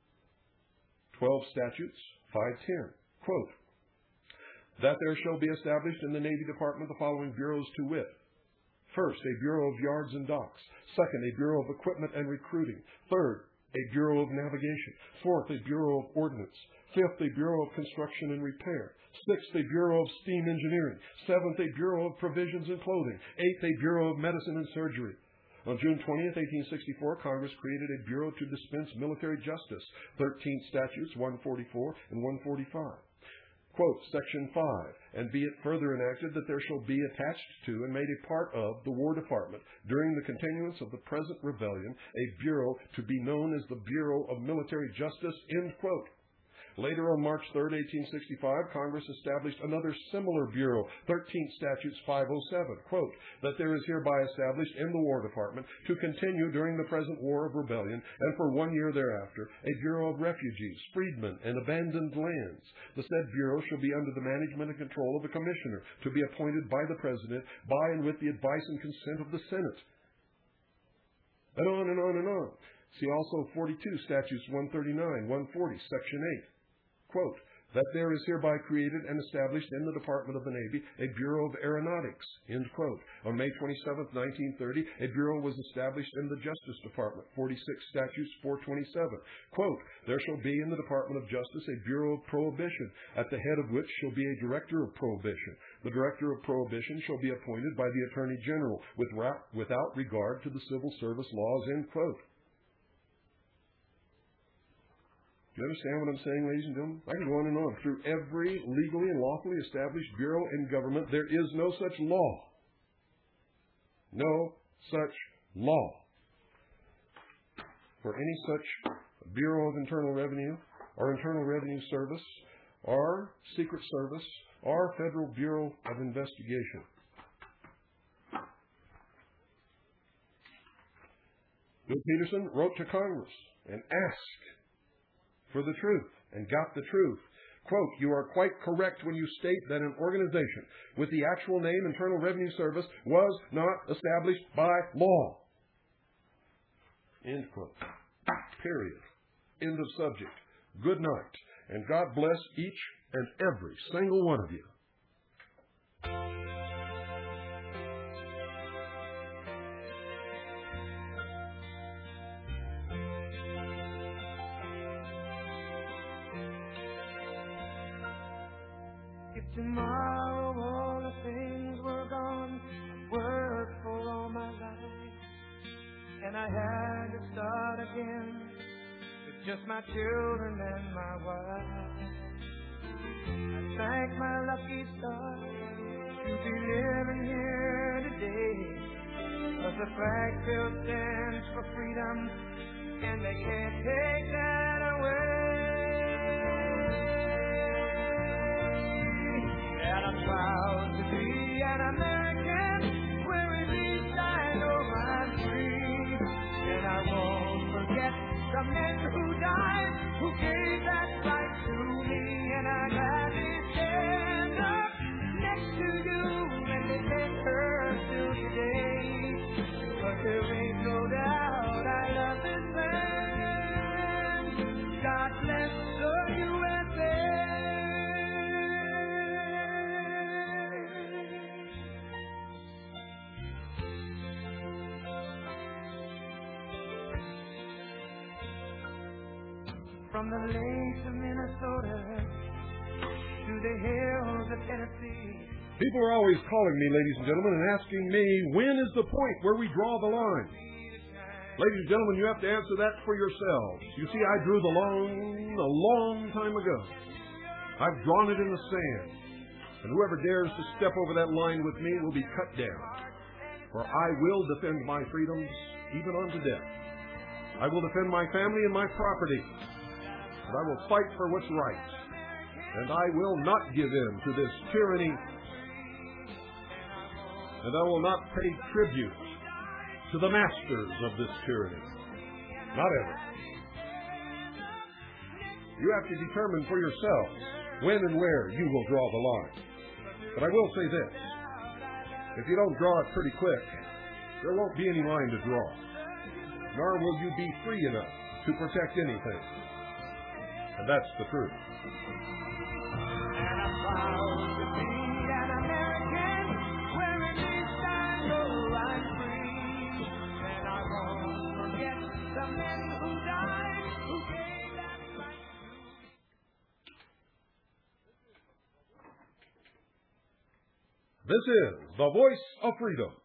12 Statutes 510. Quote, that there shall be established in the Navy Department the following bureaus to wit. First, a Bureau of Yards and Docks. Second, a Bureau of Equipment and Recruiting. Third, a Bureau of Navigation. Fourth, a Bureau of Ordnance. Fifth, a Bureau of Construction and Repair. Sixth, a Bureau of Steam Engineering. Seventh, a Bureau of Provisions and Clothing. Eighth, a Bureau of Medicine and Surgery. On June 20th, 1864, Congress created a Bureau to dispense military justice, 13 statutes, 144 and 145. Quote, Section 5, and be it further enacted that there shall be attached to and made a part of the War Department during the continuance of the present rebellion a bureau to be known as the Bureau of Military Justice, end quote. Later, on March 3rd, 1865, Congress established another similar bureau, 13 Statutes 507, quote, that there is hereby established in the War Department to continue during the present War of Rebellion and for 1 year thereafter a Bureau of Refugees, Freedmen, and Abandoned Lands. The said bureau shall be under the management and control of a commissioner to be appointed by the President by and with the advice and consent of the Senate. And on and on and on. See also 42 Statutes 139, 140, Section 8. Quote, that there is hereby created and established in the Department of the Navy a Bureau of Aeronautics, end quote. On May 27, 1930, a bureau was established in the Justice Department, 46 Statutes 427. Quote, there shall be in the Department of Justice a Bureau of Prohibition, at the head of which shall be a Director of Prohibition. The Director of Prohibition shall be appointed by the Attorney General without regard to the civil service laws, end quote. Do you understand what I'm saying, ladies and gentlemen? I can go on and on. Through every legally and lawfully established bureau in government, there is no such law. No such law for any such Bureau of Internal Revenue or Internal Revenue Service or Secret Service or Federal Bureau of Investigation. Bill Peterson wrote to Congress and asked for the truth, and got the truth. Quote, you are quite correct when you state that an organization with the actual name Internal Revenue Service was not established by law. End quote. Period. End of subject. Good night, and God bless each and every single one of you. Tomorrow all the things were gone, worked for all my life, and I had to start again with just my children and my wife. I thank my lucky stars to be living here today, 'cause the flag still stands for freedom, and they can't take that away. And I'm proud to be an American, where at least I know I'm free. And I won't forget the men who died, who gave that right to me, and I gladly stand up next to you and defend her till today. But there ain't no doubt I love this land. God bless the USA. From the lakes of Minnesota to the hills of Tennessee. People are always calling me, ladies and gentlemen, and asking me, when is the point where we draw the line? Ladies and gentlemen, you have to answer that for yourselves. You see, I drew the line a long time ago. I've drawn it in the sand. And whoever dares to step over that line with me will be cut down. For I will defend my freedoms even unto death. I will defend my family and my property. And I will fight for what's right. And I will not give in to this tyranny. And I will not pay tribute to the masters of this tyranny. Not ever. You have to determine for yourselves when and where you will draw the line. But I will say this. If you don't draw it pretty quick, there won't be any line to draw. Nor will you be free enough to protect anything. And that's the truth. And I'm proud to be an American, where at least I know I'm free. And I won't forget the men who died, who gave that right to me. This is the Voice of Freedom.